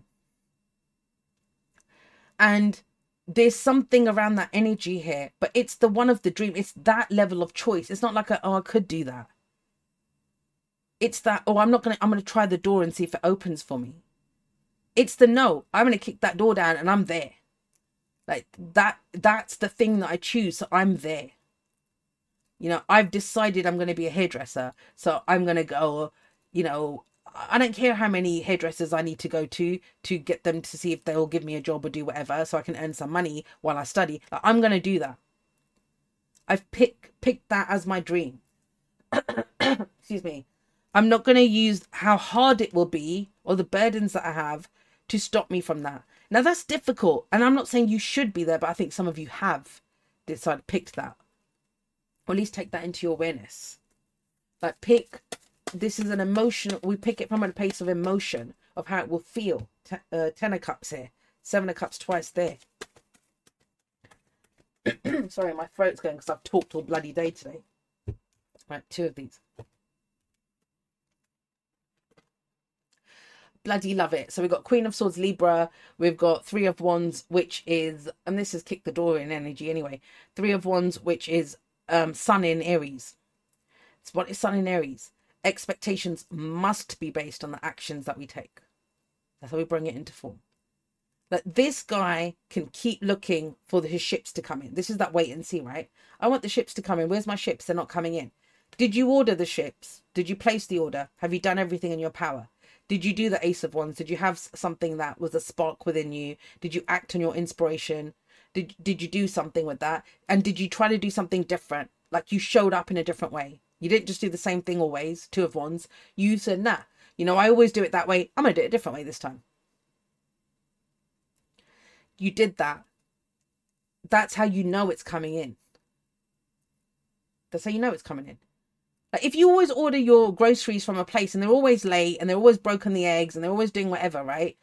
And there's something around that energy here, but it's the one of the dream. It's that level of choice. It's not like I could do that. It's that, oh, I'm going to try the door and see if it opens for me. It's the no, I'm going to kick that door down and I'm there. Like that's the thing that I choose. So I'm there. You know, I've decided I'm going to be a hairdresser. So I'm going to go, you know, I don't care how many hairdressers I need to go to get them to see if they'll give me a job or do whatever so I can earn some money while I study. Like, I'm going to do that. I've picked that as my dream. Excuse me. I'm not going to use how hard it will be or the burdens that I have to stop me from that. Now, that's difficult. And I'm not saying you should be there, but I think some of you have decided, picked that. Or at least take that into your awareness. Like, this is an emotional, we pick it from a place of emotion, of how it will feel. Ten of Cups here. Seven of Cups twice there. Sorry, my throat's going because I've talked all bloody day today. Right, two of these. Bloody love it. So we've got Queen of Swords, Libra. We've got Three of Wands, which is, and this is kick the door in energy anyway. Three of Wands, which is Sun in Aries. It's what is Sun in Aries. Expectations must be based on the actions that we take. That's how we bring it into form. That this guy can keep looking for his ships to come in. This is that wait and see, right? I want the ships to come in. Where's my ships? They're not coming in. Did you order the ships? Did you place the order? Have you done everything in your power? Did you do the Ace of Wands? Did you have something that was a spark within you? Did you act on your inspiration? Did you do something with that? And did you try to do something different? Like you showed up in a different way. You didn't just do the same thing always. Two of Wands. You said, nah, you know, I always do it that way. I'm going to do it a different way this time. You did that. That's how you know it's coming in. That's how you know it's coming in. Like if you always order your groceries from a place and they're always late and they're always broken the eggs and they're always doing whatever, right?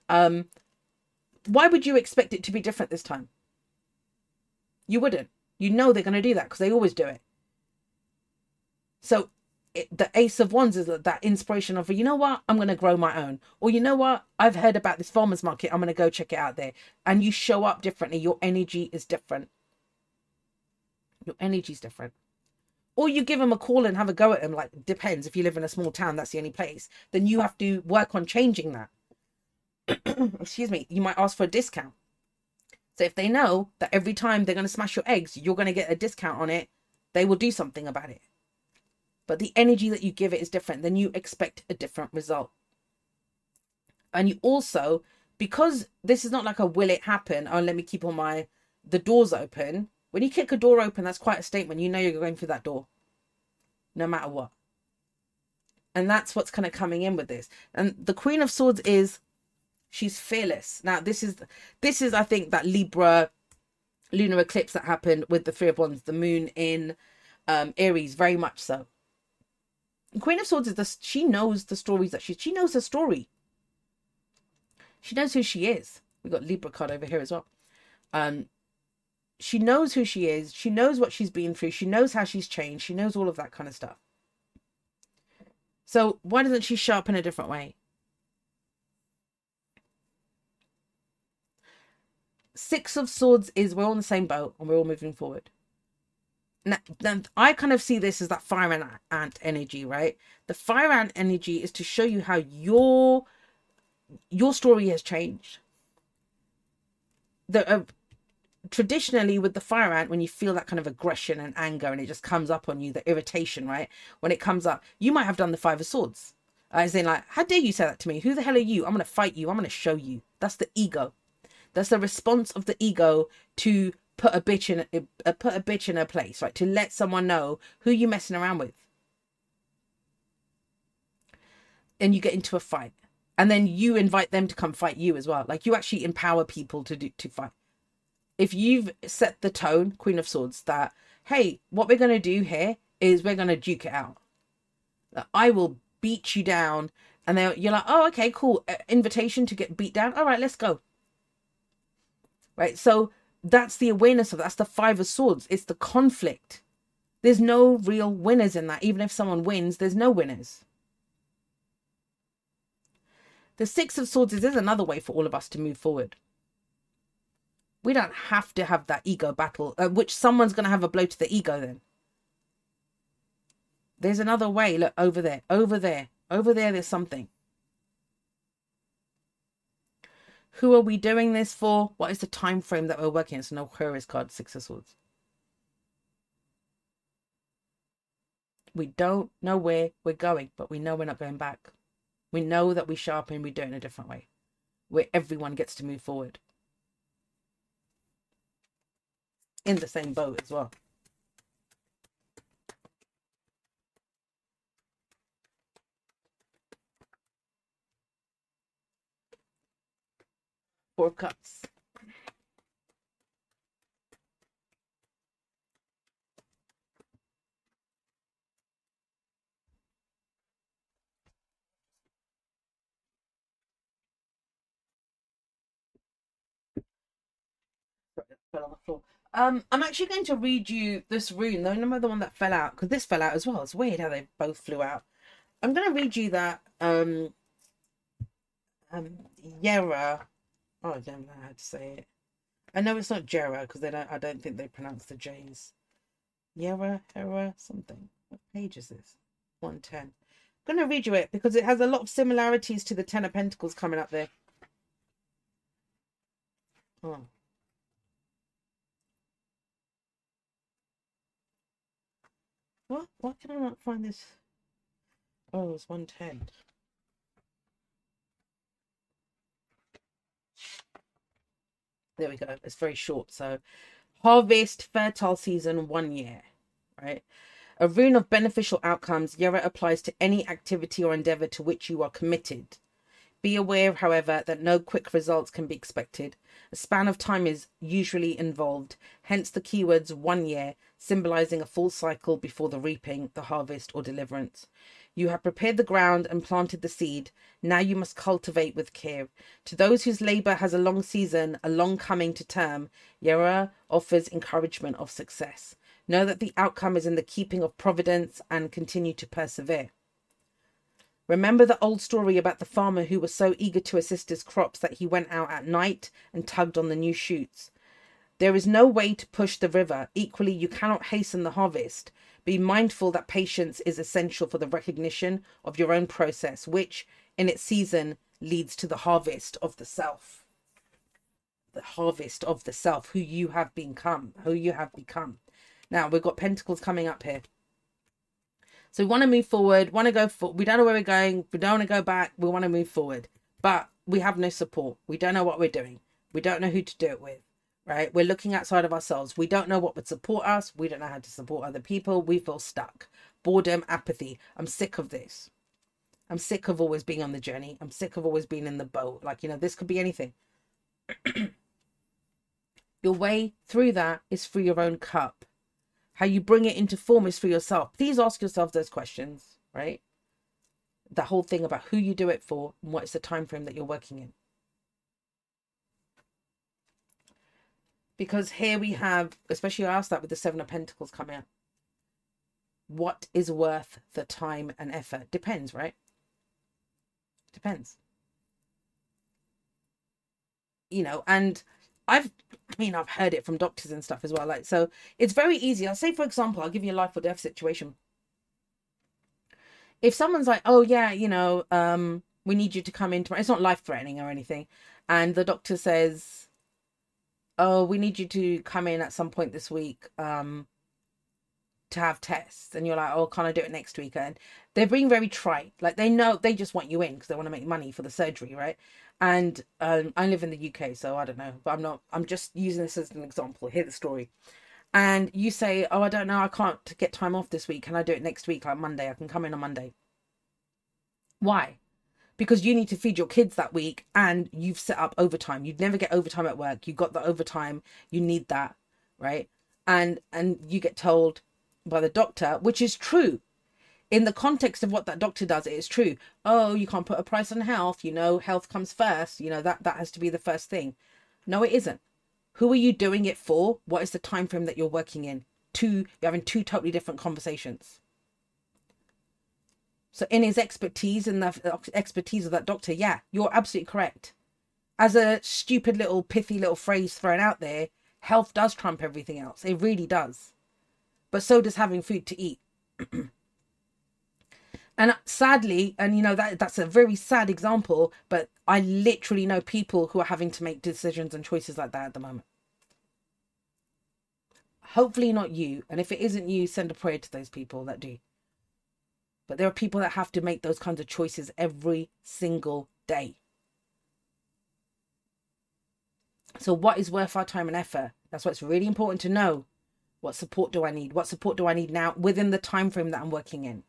Why would you expect it to be different this time? You wouldn't. You know they're going to do that because they always do it. So the Ace of Wands is that inspiration of, you know what, I'm going to grow my own. Or you know what, I've heard about this farmer's market, I'm going to go check it out there. And you show up differently. Your energy is different. Your energy is different. Or you give them a call and have a go at them. Like, depends. If you live in a small town, that's the only place. Then you have to work on changing that. Excuse me. You might ask for a discount. So if they know that every time they're going to smash your eggs, you're going to get a discount on it, they will do something about it. But the energy that you give it is different. Then you expect a different result. And you also, because this is not like a will it happen, oh, let me keep all the doors open. When you kick a door open, that's quite a statement. You know you're going through that door, no matter what. And that's what's kind of coming in with this. And the Queen of Swords is, she's fearless. Now, this is I think, that Libra lunar eclipse that happened with the Three of Wands, the moon in Aries, very much so. The Queen of Swords is she knows the stories that she knows her story. She knows who she is. We've got Libra card over here as well. She knows who she is. She knows what she's been through. She knows how she's changed. She knows all of that kind of stuff. So why doesn't she show up in a different way? Six of Swords is, we're all in the same boat and we're all moving forward. Now, I kind of see this as that fire ant energy, right? The fire ant energy is to show you how your story has changed. Traditionally with the fire ant, when you feel that kind of aggression and anger and it just comes up on you, the irritation, right? When it comes up, you might have done the Five of Swords. As in, like, how dare you say that to me? Who the hell are you? I'm going to fight you. I'm going to show you. That's the ego. That's the response of the ego to put a bitch in her place, right? To let someone know who you're messing around with. And you get into a fight. And then you invite them to come fight you as well. Like, you actually empower people to fight. If you've set the tone, Queen of Swords, that, hey, what we're going to do here is we're going to duke it out. I will beat you down. And then you're like, oh, okay, cool. Invitation to get beat down. All right, let's go. Right? So that's the awareness of that. That's the Five of Swords. It's the conflict. There's no real winners in that. Even if someone wins, there's no winners. The Six of Swords is another way for all of us to move forward. We don't have to have that ego battle, which someone's going to have a blow to the ego then. There's another way. Look, over there, there's something. Who are we doing this for? What is the time frame that we're working? It's an Aquarius card, Six of Swords. We don't know where we're going, but we know we're not going back. We know that we show up and we do it in a different way, where everyone gets to move forward. In the same boat as well. Four of Cups. Fell on the floor. I'm actually going to read you this rune, though. Remember the one that fell out, because this fell out as well. It's weird how they both flew out. I'm going to read you that Yera. Oh, I don't know how to say it. I know it's not Jera because I don't think they pronounce the J's. Yera, Hera, something. What page is this? 110. I'm going to read you it because it has a lot of similarities to the Ten of Pentacles coming up there. Oh. What? Why can I not find this? Oh, it's 110. There we go. It's very short. So, harvest, fertile season, 1 year. Right? A rune of beneficial outcomes. Yera applies to any activity or endeavor to which you are committed. Be aware, however, that no quick results can be expected. A span of time is usually involved, hence the keywords 1 year, symbolizing a full cycle before the reaping, the harvest, or deliverance. You have prepared the ground and planted the seed. Now you must cultivate with care. To those whose labor has a long season, a long coming to term, Yahweh offers encouragement of success. Know that the outcome is in the keeping of providence and continue to persevere. Remember the old story about the farmer who was so eager to assist his crops that he went out at night and tugged on the new shoots. There is no way to push the river. Equally, you cannot hasten the harvest. Be mindful that patience is essential for the recognition of your own process, which, in its season, leads to the harvest of the self. The harvest of the self, who you have become. Now, we've got Pentacles coming up here. So we want to move forward, want to go forward. We don't know where we're going. We don't want to go back. We want to move forward. But we have no support. We don't know what we're doing. We don't know who to do it with, right? We're looking outside of ourselves. We don't know what would support us. We don't know how to support other people. We feel stuck. Boredom, apathy. I'm sick of this. I'm sick of always being on the journey. I'm sick of always being in the boat. Like, this could be anything. Your way through that is through your own cup. How you bring it into form is for yourself. Please ask yourself those questions, right? The whole thing about who you do it for and what is the time frame that you're working in. Because here we have, especially I asked that with the Seven of Pentacles coming up. What is worth the time and effort? Depends, right? Depends. And I've heard it from doctors and stuff as well. Like, so it's very easy. I'll say, for example, I'll give you a life or death situation. If someone's like, oh yeah, we need you to come in tomorrow. It's not life threatening or anything. And the doctor says, oh, we need you to come in at some point this week, to have tests. And you're like, oh, can't I do it next week? And they're being very trite. Like, they know, they just want you in because they want to make money for the surgery, right? And I live in the UK, so I don't know, but I'm just using this as an example. Hear the story. And you say, oh, I don't know, I can't get time off this week. Can I do it next week, like Monday? I can come in on Monday. Why? Because you need to feed your kids that week and you've set up overtime. You'd never get overtime at work. You got the overtime. You need that, right? And you get told by the doctor, which is true. In the context of what that doctor does, it is true. Oh, you can't put a price on health. Health comes first. That has to be the first thing. No, it isn't. Who are you doing it for? What is the time frame that you're working in? You're having two totally different conversations. So in his expertise and the expertise of that doctor, yeah, you're absolutely correct. As a stupid little pithy little phrase thrown out there, health does trump everything else. It really does. But so does having food to eat. And sadly, and that's a very sad example, but I literally know people who are having to make decisions and choices like that at the moment. Hopefully not you. And if it isn't you, send a prayer to those people that do. But there are people that have to make those kinds of choices every single day. So what is worth our time and effort? That's why it's really important to know. What support do I need? What support do I need now within the time frame that I'm working in?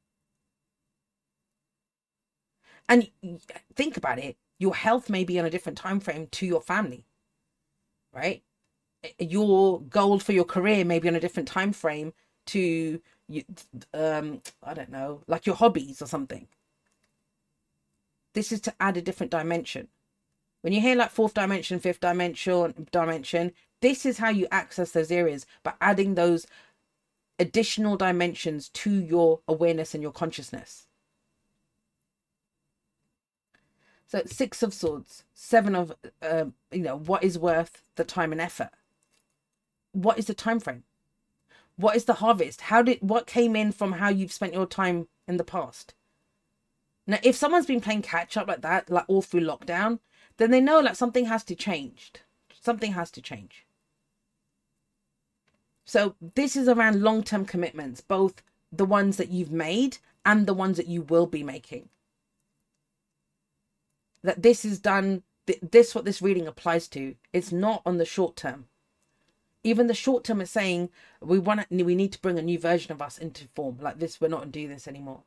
And think about it. Your health may be on a different time frame to your family, right? Your goal for your career may be on a different time frame to, I don't know, like your hobbies or something. This is to add a different dimension. When you hear like fourth dimension, fifth dimension, this is how you access those areas, by adding those additional dimensions to your awareness and your consciousness. So Six of Swords, Seven of, what is worth the time and effort? What is the time frame? What is the harvest? What came in from how you've spent your time in the past? Now, if someone's been playing catch up like that, like all through lockdown, then they know like something has to change. Something has to change. So this is around long-term commitments, both the ones that you've made and the ones that you will be making. That this is done, what this reading applies to. It's not on the short term. Even the short term is saying we need to bring a new version of us into form. Like this, we're not going to do this anymore.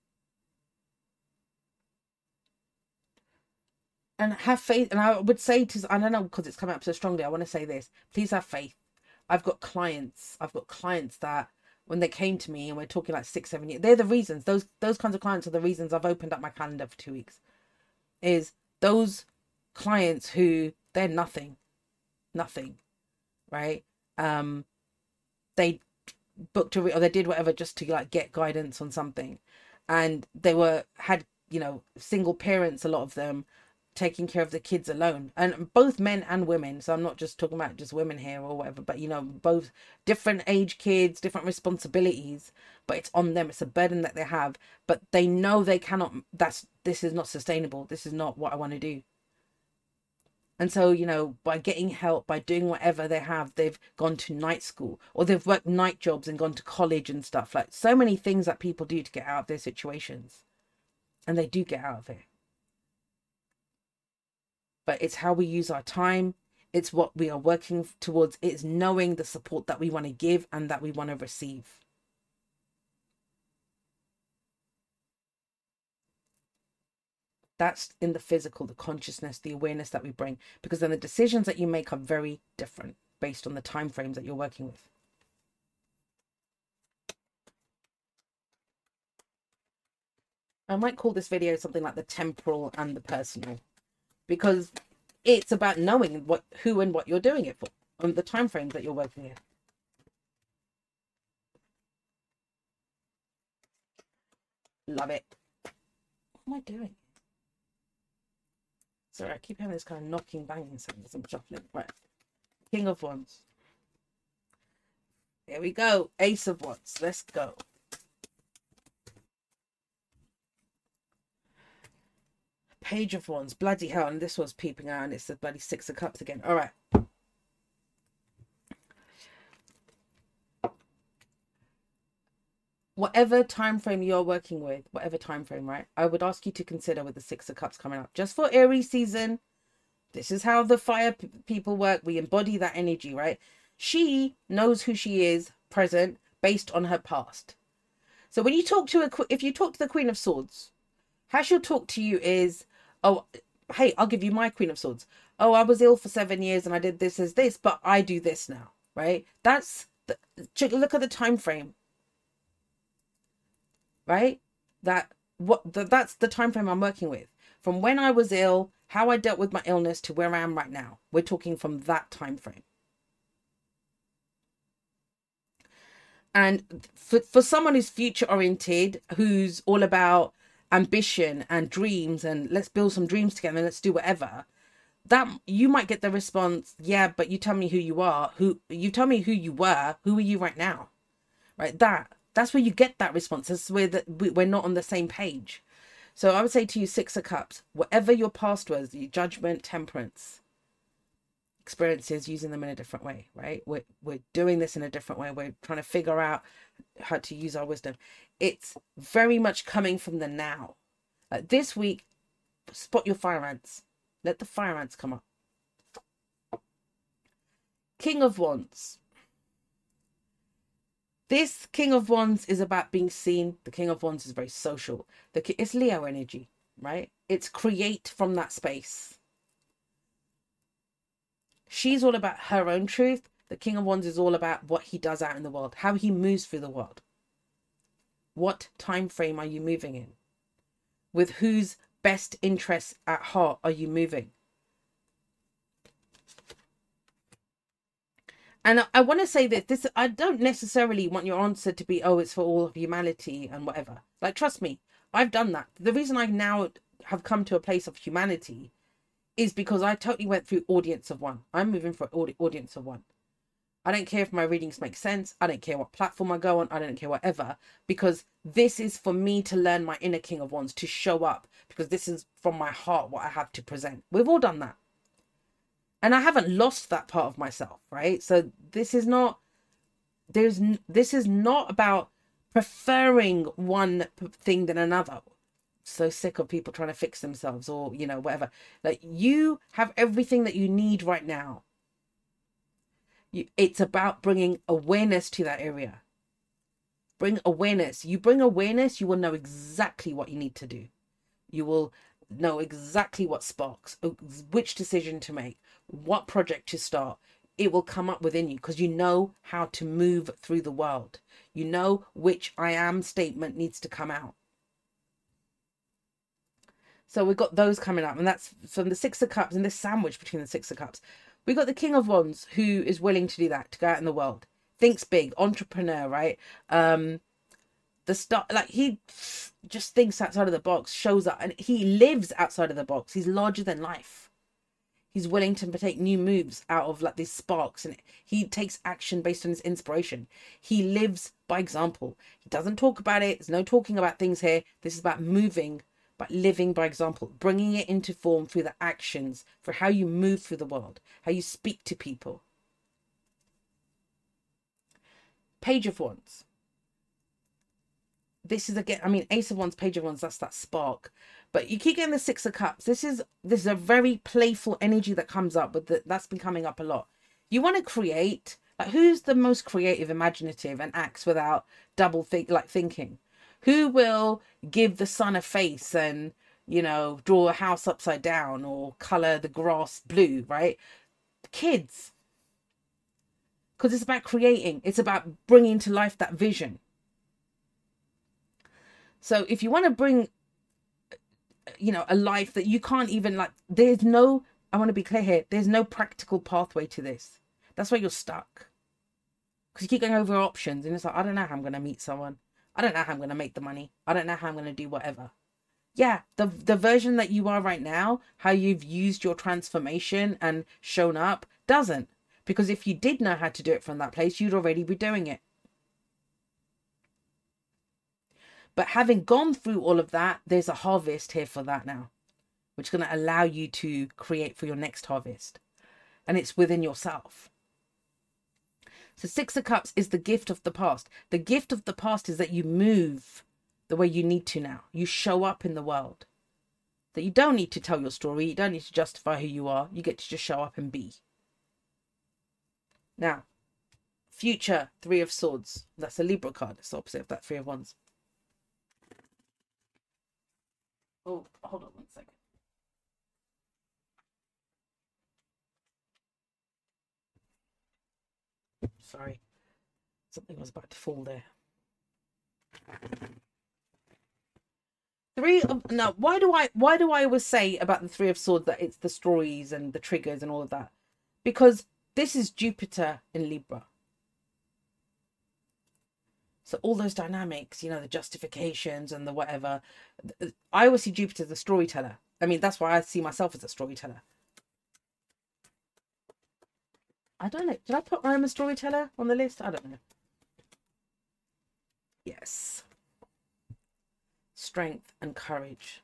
And have faith. And I would say I don't know, because it's coming up so strongly, I want to say this. Please have faith. I've got clients that when they came to me, and we're talking like 6-7 years, they're the reasons. Those kinds of clients are the reasons I've opened up my calendar for 2 weeks. Is those clients who they're nothing, right? They booked or they did whatever just to like get guidance on something, and they had single parents, a lot of them, taking care of the kids alone, and both men and women. So I'm not just talking about just women here or whatever, but both different age kids, different responsibilities, but it's on them. It's a burden that they have, but they know they cannot, this is not sustainable. This is not what I want to do. And so, by getting help, by doing whatever they have, they've gone to night school, or they've worked night jobs and gone to college and stuff. Like so many things that people do to get out of their situations, and they do get out of it. But it's how we use our time. It's what we are working towards. It's knowing the support that we want to give and that we want to receive. That's in the physical, the consciousness, the awareness that we bring, because then the decisions that you make are very different based on the time frames that you're working with. I might call this video something like the temporal and the personal, because it's about knowing who and what you're doing it for, and the time frames that you're working in. Love it. What am I doing? Sorry, I keep having this kind of knocking, banging sound as I'm shuffling. Right. King of Wands. Here we go. Ace of Wands. Let's go. Page of Wands. Bloody hell. And this was peeping out, and it's the bloody Six of Cups again. All right. Whatever time frame you're working with, whatever time frame, right? I would ask you to consider with the Six of Cups coming up. Just for Aries season, this is how the fire people work. We embody that energy, right? She knows who she is present based on her past. So when you talk to if you talk to the Queen of Swords, how she'll talk to you is, oh, hey, I'll give you my Queen of Swords. Oh, I was ill for 7 years and I did this as this, but I do this now, right? That's look at the time frame. Right? That's the time frame I'm working with. From when I was ill, how I dealt with my illness, to where I am right now. We're talking from that time frame. And for someone who's future oriented, who's all about ambition and dreams, and let's build some dreams together, let's do whatever, that you might get the response, yeah, but you tell me who you are, you tell me who you were, who are you right now? Right? That's where you get that response. That's where we're not on the same page. So I would say to you, Six of Cups, whatever your past was, your judgment, temperance, experiences, using them in a different way, right? We're doing this in a different way. We're trying to figure out how to use our wisdom. It's very much coming from the now. This week, spot your fire ants. Let the fire ants come up. King of Wands. This King of Wands is about being seen. The King of Wands is very social. It's Leo energy, right? It's create from that space. She's all about her own truth. The King of Wands is all about what he does out in the world, how he moves through the world. What time frame are you moving in? With whose best interests at heart are you moving? And I want to say that I don't necessarily want your answer to be, oh, it's for all of humanity and whatever. Like, trust me, I've done that. The reason I now have come to a place of humanity is because I totally went through audience of one. I'm moving for audience of one. I don't care if my readings make sense. I don't care what platform I go on. I don't care whatever, because this is for me to learn my inner King of Wands, to show up, because this is from my heart what I have to present. We've all done that. And I haven't lost that part of myself, right? So this is not about preferring one thing than another. So sick of people trying to fix themselves, or, whatever. Like, you have everything that you need right now. It's about bringing awareness to that area. Bring awareness. You bring awareness, you will know exactly what you need to do. You will know exactly what sparks, which decision to make, what project to start. it will come up within you because you know how to move through the world. You know which I am statement needs to come out. So we've got those coming up, and that's from the Six of Cups and this sandwich between the Six of Cups. We've got the King of Wands, who is willing to do that, to go out in the world, thinks big, entrepreneur, right? The start, like, he just thinks outside of the box, shows up, and he lives outside of the box. He's larger than life. He's willing to take new moves out of like these sparks, and he takes action based on his inspiration. He lives by example. He doesn't talk about it. There's no talking about things here. This is about moving, but living by example, bringing it into form through the actions, for how you move through the world, how you speak to people. Page of Wands. This is again, I mean, Ace of Wands, Page of Wands, that's that spark. But you keep getting the Six of Cups. This is a very playful energy that comes up, but that's been coming up a lot. You want to create, like, who's the most creative, imaginative, and acts without thinking? Who will give the sun a face and, you know, draw a house upside down or color the grass blue, right? Kids. Because it's about creating. It's about bringing to life that vision. So if you want to bring, you know, a life that you can't even, like, there's no, I want to be clear here, there's no practical pathway to this. That's why you're stuck. Because you keep going over options, and it's like, I don't know how I'm going to meet someone. I don't know how I'm going to make the money. I don't know how I'm going to do whatever. Yeah, the version that you are right now, how you've used your transformation and shown up, doesn't. Because if you did know how to do it from that place, you'd already be doing it. But having gone through all of that, there's a harvest here for that now, which is going to allow you to create for your next harvest. And it's within yourself. So Six of Cups is the gift of the past. The gift of the past is that you move the way you need to now. You show up in the world. That you don't need to tell your story. You don't need to justify who you are. You get to just show up and be. Now, future, Three of Swords. That's a Libra card. It's the opposite of that Three of Wands. Oh, hold on 1 second. Sorry. Something was about to fall there. Why do I always say about the Three of Swords that it's the stories and the triggers and all of that? Because this is Jupiter in Libra. So all those dynamics, you know, the justifications and the whatever, I always see Jupiter as a storyteller. I mean, that's why I see myself as a storyteller. I don't know. Did I put I'm a storyteller on the list? I don't know. Yes. Strength and courage.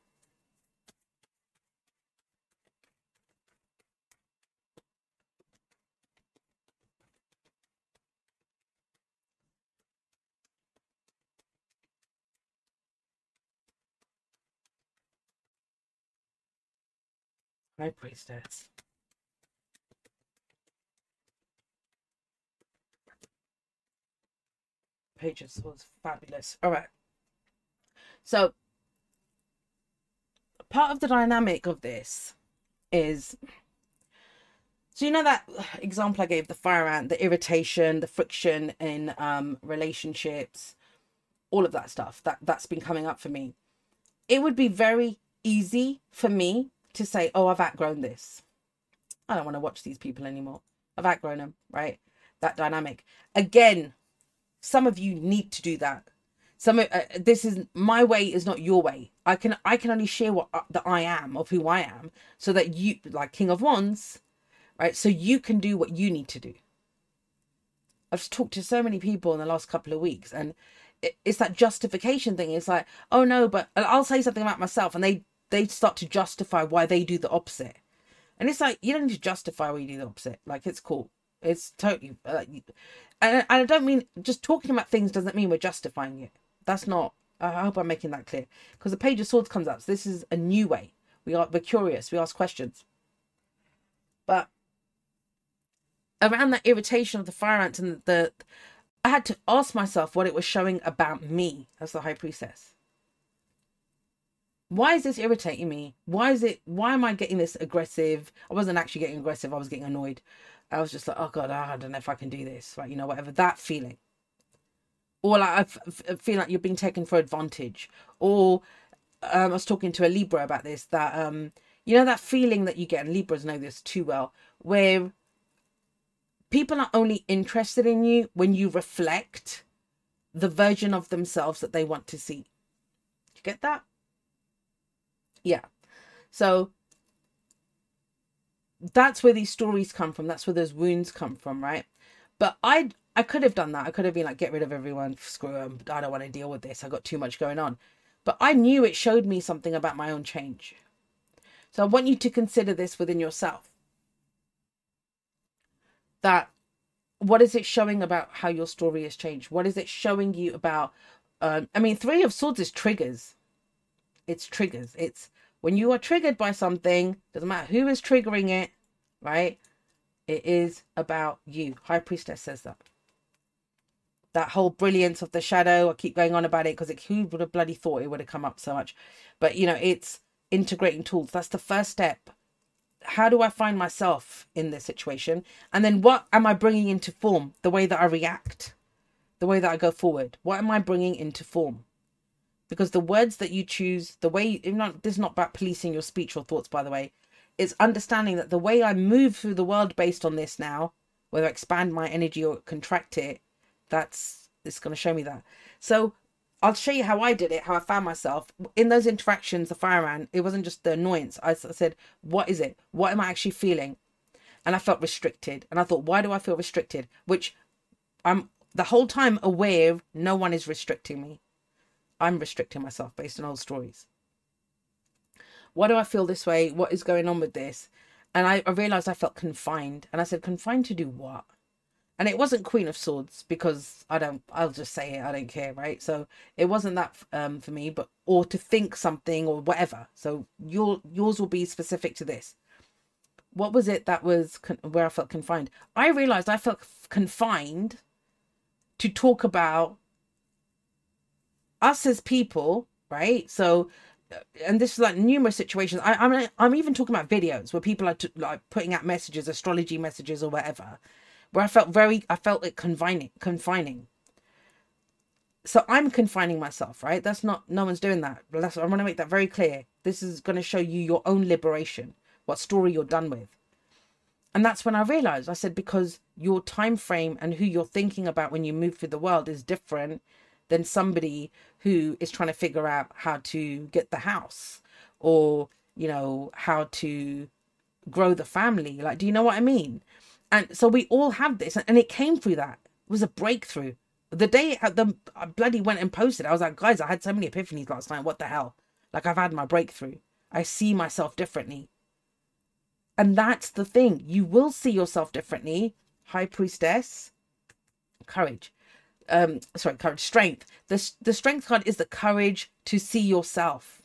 High Priestess. Page of Swords, fabulous. All right. So part of the dynamic of this is, so you know that example I gave, the fire ant, the irritation, the friction in relationships, all of that stuff that's been coming up for me. It would be very easy for me to say, oh, I've outgrown this. I don't want to watch these people anymore. I've outgrown them, right? That dynamic. Again, some of you need to do that. This is my way, is not your way. I can only share what the I am of who I am, so that you, like King of Wands, right? So you can do what you need to do. I've talked to so many people in the last couple of weeks, and it's that justification thing. It's like, oh no, but I'll say something about myself, and they start to justify why they do the opposite. And it's like, you don't need to justify why you do the opposite. Like, it's cool. It's totally, and I don't mean, just talking about things doesn't mean we're justifying it. That's not, I hope I'm making that clear. Because the Page of Swords comes out. So this is a new way. We're curious. We ask questions. But around that irritation of the fire ants and I had to ask myself what it was showing about me as the High Priestess. Why is this irritating me? Why am I getting this aggressive? I wasn't actually getting aggressive. I was getting annoyed. I was just like, oh God, I don't know if I can do this. Right. You know, whatever that feeling. Or like, I feel like you're being taken for advantage. Or I was talking to a Libra about this, that, you know, that feeling that you get, and Libras know this too well, where people are only interested in you when you reflect the version of themselves that they want to see. You get that? Yeah. So that's where these stories come from. That's where those wounds come from, right? But I could have done that. I could have been like, get rid of everyone, screw them. I don't want to deal with this. I got too much going on. But I knew it showed me something about my own change. So I want you to consider this within yourself. That what is it showing about how your story has changed? What is it showing you about? I mean, Three of Swords is triggers. It's triggers. It's when you are triggered by something, doesn't matter who is triggering it, right? It is about you. High Priestess says that. That whole brilliance of the shadow, I keep going on about it because who would have bloody thought it would have come up so much? But, you know, it's integrating tools. That's the first step. How do I find myself in this situation? And then what am I bringing into form? The way that I react, the way that I go forward. What am I bringing into form? Because the words that you choose, the way, this is not about policing your speech or thoughts, by the way. It's understanding that the way I move through the world based on this now, whether I expand my energy or contract it, it's going to show me that. So I'll show you how I did it, how I found myself in those interactions. The fire ran. It wasn't just the annoyance. I said, what is it? What am I actually feeling? And I felt restricted. And I thought, why do I feel restricted? Which I'm the whole time aware of. No one is restricting me. I'm restricting myself based on old stories. Why do I feel this way? What is going on with this? And I realized I felt confined. And I said, confined to do what? And it wasn't Queen of Swords, because I'll just say it, I don't care, right? So it wasn't that for me, but, or to think something or whatever. So yours will be specific to this. What was it that was where I felt confined? I realized I felt confined to talk about us as people, right? So, and this is like numerous situations. I'm even talking about videos where people are like putting out messages, astrology messages or whatever, where I felt it confining. So I'm confining myself, right? That's not, no one's doing that. I want to make that very clear. This is going to show you your own liberation, what story you're done with. And that's when I realized, I said, because your time frame and who you're thinking about when you move through the world is different than somebody who is trying to figure out how to get the house, or, you know, how to grow the family. Like, do you know what I mean? And so we all have this, and it came through that. It was a breakthrough. The day I bloody went and posted, I was like, guys, I had so many epiphanies last night. What the hell? Like, I've had my breakthrough. I see myself differently. And that's the thing. You will see yourself differently. High Priestess. Courage. Courage. Strength. The strength card is the courage to see yourself.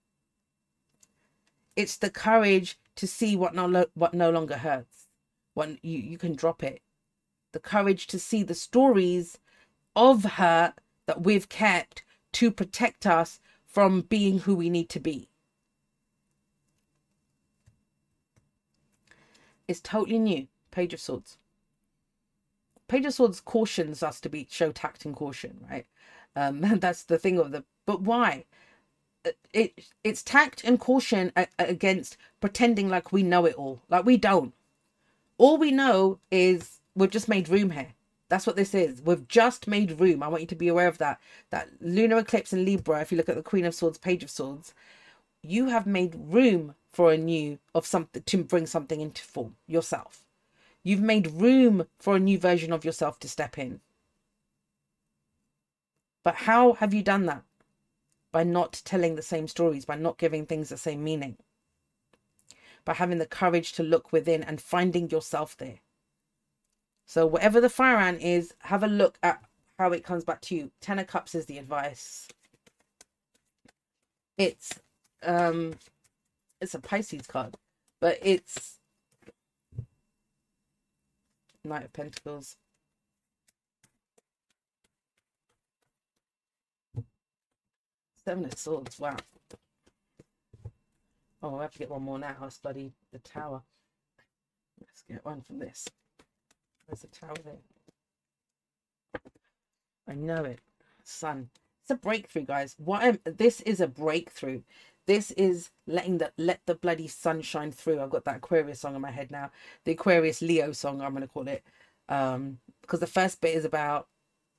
It's the courage to see what no longer hurts. When you can drop it. The courage to see the stories of hurt that we've kept to protect us from being who we need to be. It's totally new. Page of Swords. Page of Swords cautions us to show tact and caution, right? That's the thing of but why? It's tact and caution against pretending like we know it all. Like, we don't. All we know is we've just made room here. That's what this is. We've just made room. I want you to be aware of that. That lunar eclipse in Libra, if you look at the Queen of Swords, Page of Swords, you have made room for something to bring something into form yourself. You've made room for a new version of yourself to step in. But how have you done that? By not telling the same stories, by not giving things the same meaning, by having the courage to look within and finding yourself there. So whatever the fire ant is, have a look at how it comes back to you. 10 of Cups is the advice. It's a Pisces card, but it's Knight of Pentacles. Seven of Swords. Wow. Oh, I have to get one more now. I'll study the tower. Let's get one from this. There's the tower there. I know it. Sun. It's a breakthrough, guys. This is a breakthrough. This is let the bloody sun shine through. I've got that Aquarius song in my head now. The Aquarius Leo song, I'm gonna call it. Because the first bit is about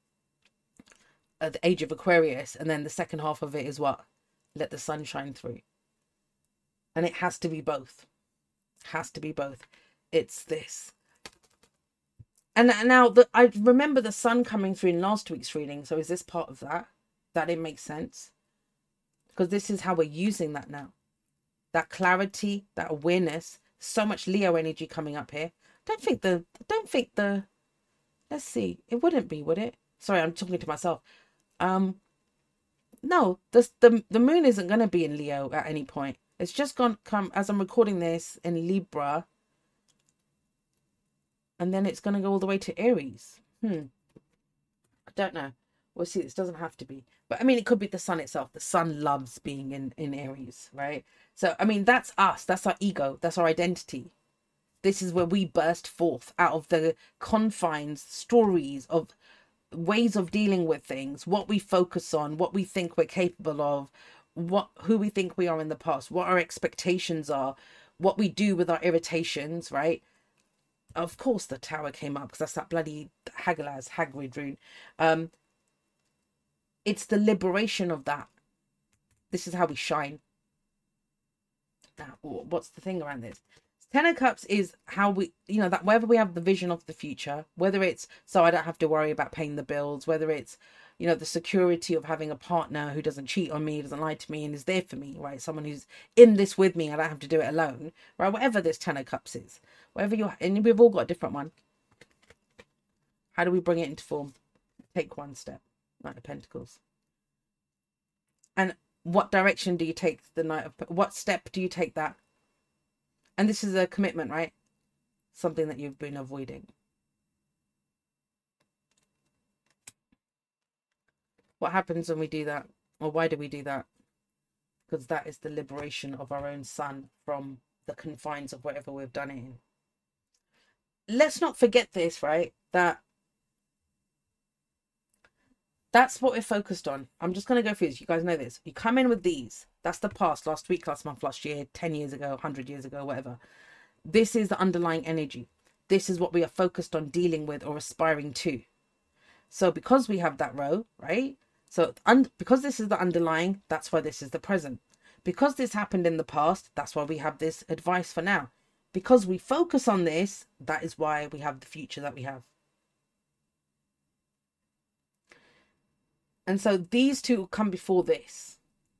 the age of Aquarius, and then the second half of it is what? Let the sun shine through. And it has to be both. Has to be both. It's this. And now I remember the sun coming through in last week's reading. So is this part of that? That didn't make sense. Because this is how we're using that now. That clarity, that awareness. So much Leo energy coming up here. Don't think the let's see. It wouldn't be, would it? Sorry, I'm talking to myself. No, the moon isn't going to be in Leo at any point. It's just going to come, as I'm recording this, in Libra. And then it's going to go all the way to Aries. I don't know. We'll see. This doesn't have to be. But, I mean, it could be the sun itself. The sun loves being in Aries, right? So, I mean, that's us. That's our ego. That's our identity. This is where we burst forth out of the confines, stories of ways of dealing with things, what we focus on, what we think we're capable of, who we think we are in the past, what our expectations are, what we do with our irritations, right? Of course the tower came up because that's that bloody Hagrid rune. It's the liberation of that. This is how we shine. Now, what's the thing around this? Ten of Cups is how we, that whether we have the vision of the future, whether it's so I don't have to worry about paying the bills, whether it's, the security of having a partner who doesn't cheat on me, doesn't lie to me, and is there for me, right? Someone who's in this with me, I don't have to do it alone, right? Whatever this Ten of Cups is, and we've all got a different one. How do we bring it into form? Take one step, Knight of Pentacles. And what direction do you take what step do you take that? And this is a commitment, right? Something that you've been avoiding. What happens when we do that? Or why do we do that? Because that is the liberation of our own sun from the confines of whatever we've done it in. Let's not forget this, right? That's what we're focused on. I'm just going to go through this. You guys know this. You come in with these. That's the past, last week, last month, last year, 10 years ago, 100 years ago, whatever. This is the underlying energy. This is what we are focused on dealing with or aspiring to. So because we have that row, right? So because this is the underlying, that's why this is the present. Because this happened in the past, that's why we have this advice for now. Because we focus on this, that is why we have the future that we have. And so these two come before this.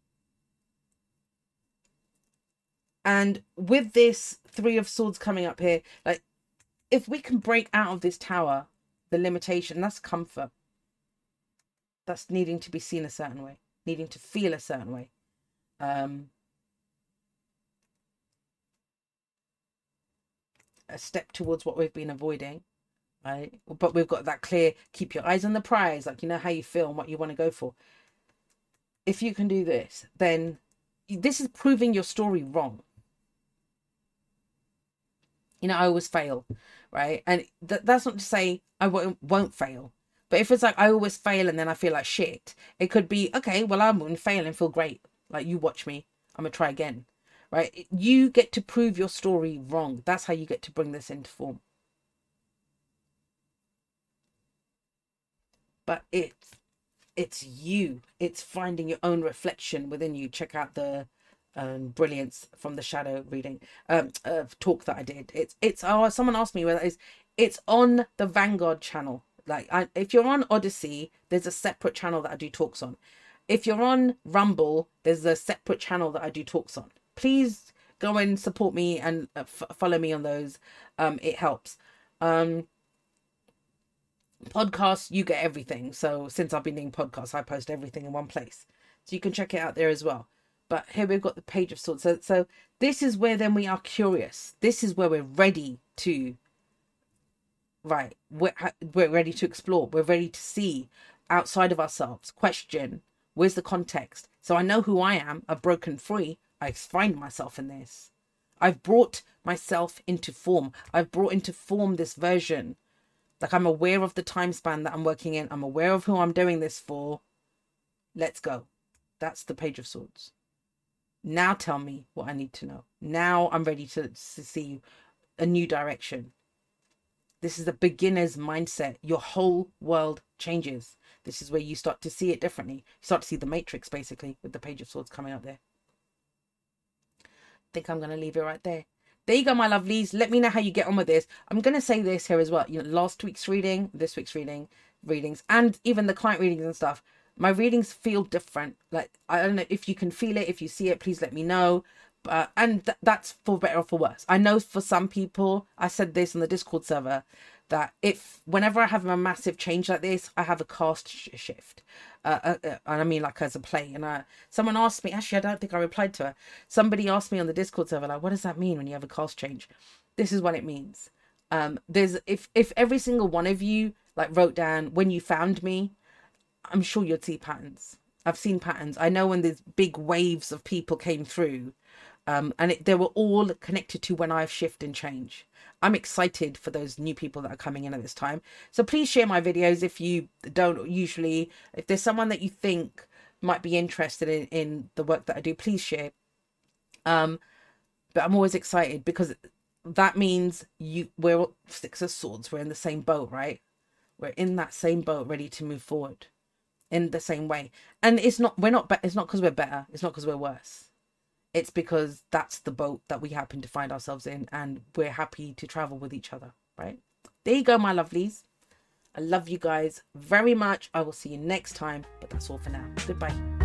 And with this Three of Swords coming up here, like, if we can break out of this tower, the limitation, that's comfort. That's needing to be seen a certain way, needing to feel a certain way. A step towards what we've been avoiding, right? But we've got that clear, keep your eyes on the prize, like, how you feel and what you want to go for. If you can do this, then this is proving your story wrong. I always fail, right? And that's not to say I won't fail. But if it's like I always fail and then I feel like shit, it could be, okay, well, I'm going to fail and feel great. Like, you watch me. I'm going to try again, right? You get to prove your story wrong. That's how you get to bring this into form. But it's you. It's finding your own reflection within you. Check out the brilliance from the shadow reading talk that I did. It's someone asked me whether it's on the Vanguard channel. Like, if you're on Odyssey, there's a separate channel that I do talks on. If you're on Rumble, there's a separate channel that I do talks on. Please go and support me and follow me on those. It helps. Podcasts, you get everything. So since I've been doing podcasts, I post everything in one place. So you can check it out there as well. But here we've got the Page of Swords. So this is where then we are curious. This is where we're ready to, right, we're ready to explore. We're ready to see outside of ourselves, question, where's the context? So I know who I am, I've broken free. I find myself in this. I've brought myself into form. I've brought into form this version. Like, I'm aware of the time span that I'm working in. I'm aware of who I'm doing this for. Let's go. That's the Page of Swords. Now tell me what I need to know. Now I'm ready to see a new direction. This is the beginner's mindset. Your whole world changes. This is where you start to see it differently. You start to see the Matrix, basically, with the Page of Swords coming up there. I think I'm going to leave it right there. There you go, my lovelies. Let me know how you get on with this. I'm going to say this here as well. You know, last week's reading, this week's readings, and even the client readings and stuff. My readings feel different. Like, I don't know if you can feel it. If you see it, please let me know. And that's for better or for worse. I know for some people, I said this on the Discord server, that whenever I have a massive change like this, I have a cast shift. And I mean, like, as a play. And someone asked me, actually, I don't think I replied to her. Somebody asked me on the Discord server, like, what does that mean when you have a cast change? This is what it means. If every single one of you, like, wrote down when you found me, I'm sure you'd see patterns. I've seen patterns. I know when these big waves of people came through, they were all connected to when I've shifted and change. I'm excited for those new people that are coming in at this time. So please share my videos if you don't usually. If there's someone that you think might be interested in the work that I do, please share. But I'm always excited because that means we're 6 of Swords. We're in the same boat, right? We're in that same boat, ready to move forward in the same way. And it's not because we're better. It's not because we're worse. It's because that's the boat that we happen to find ourselves in, and we're happy to travel with each other, right? There you go, my lovelies. I love you guys very much. I will see you next time, but that's all for now. Goodbye.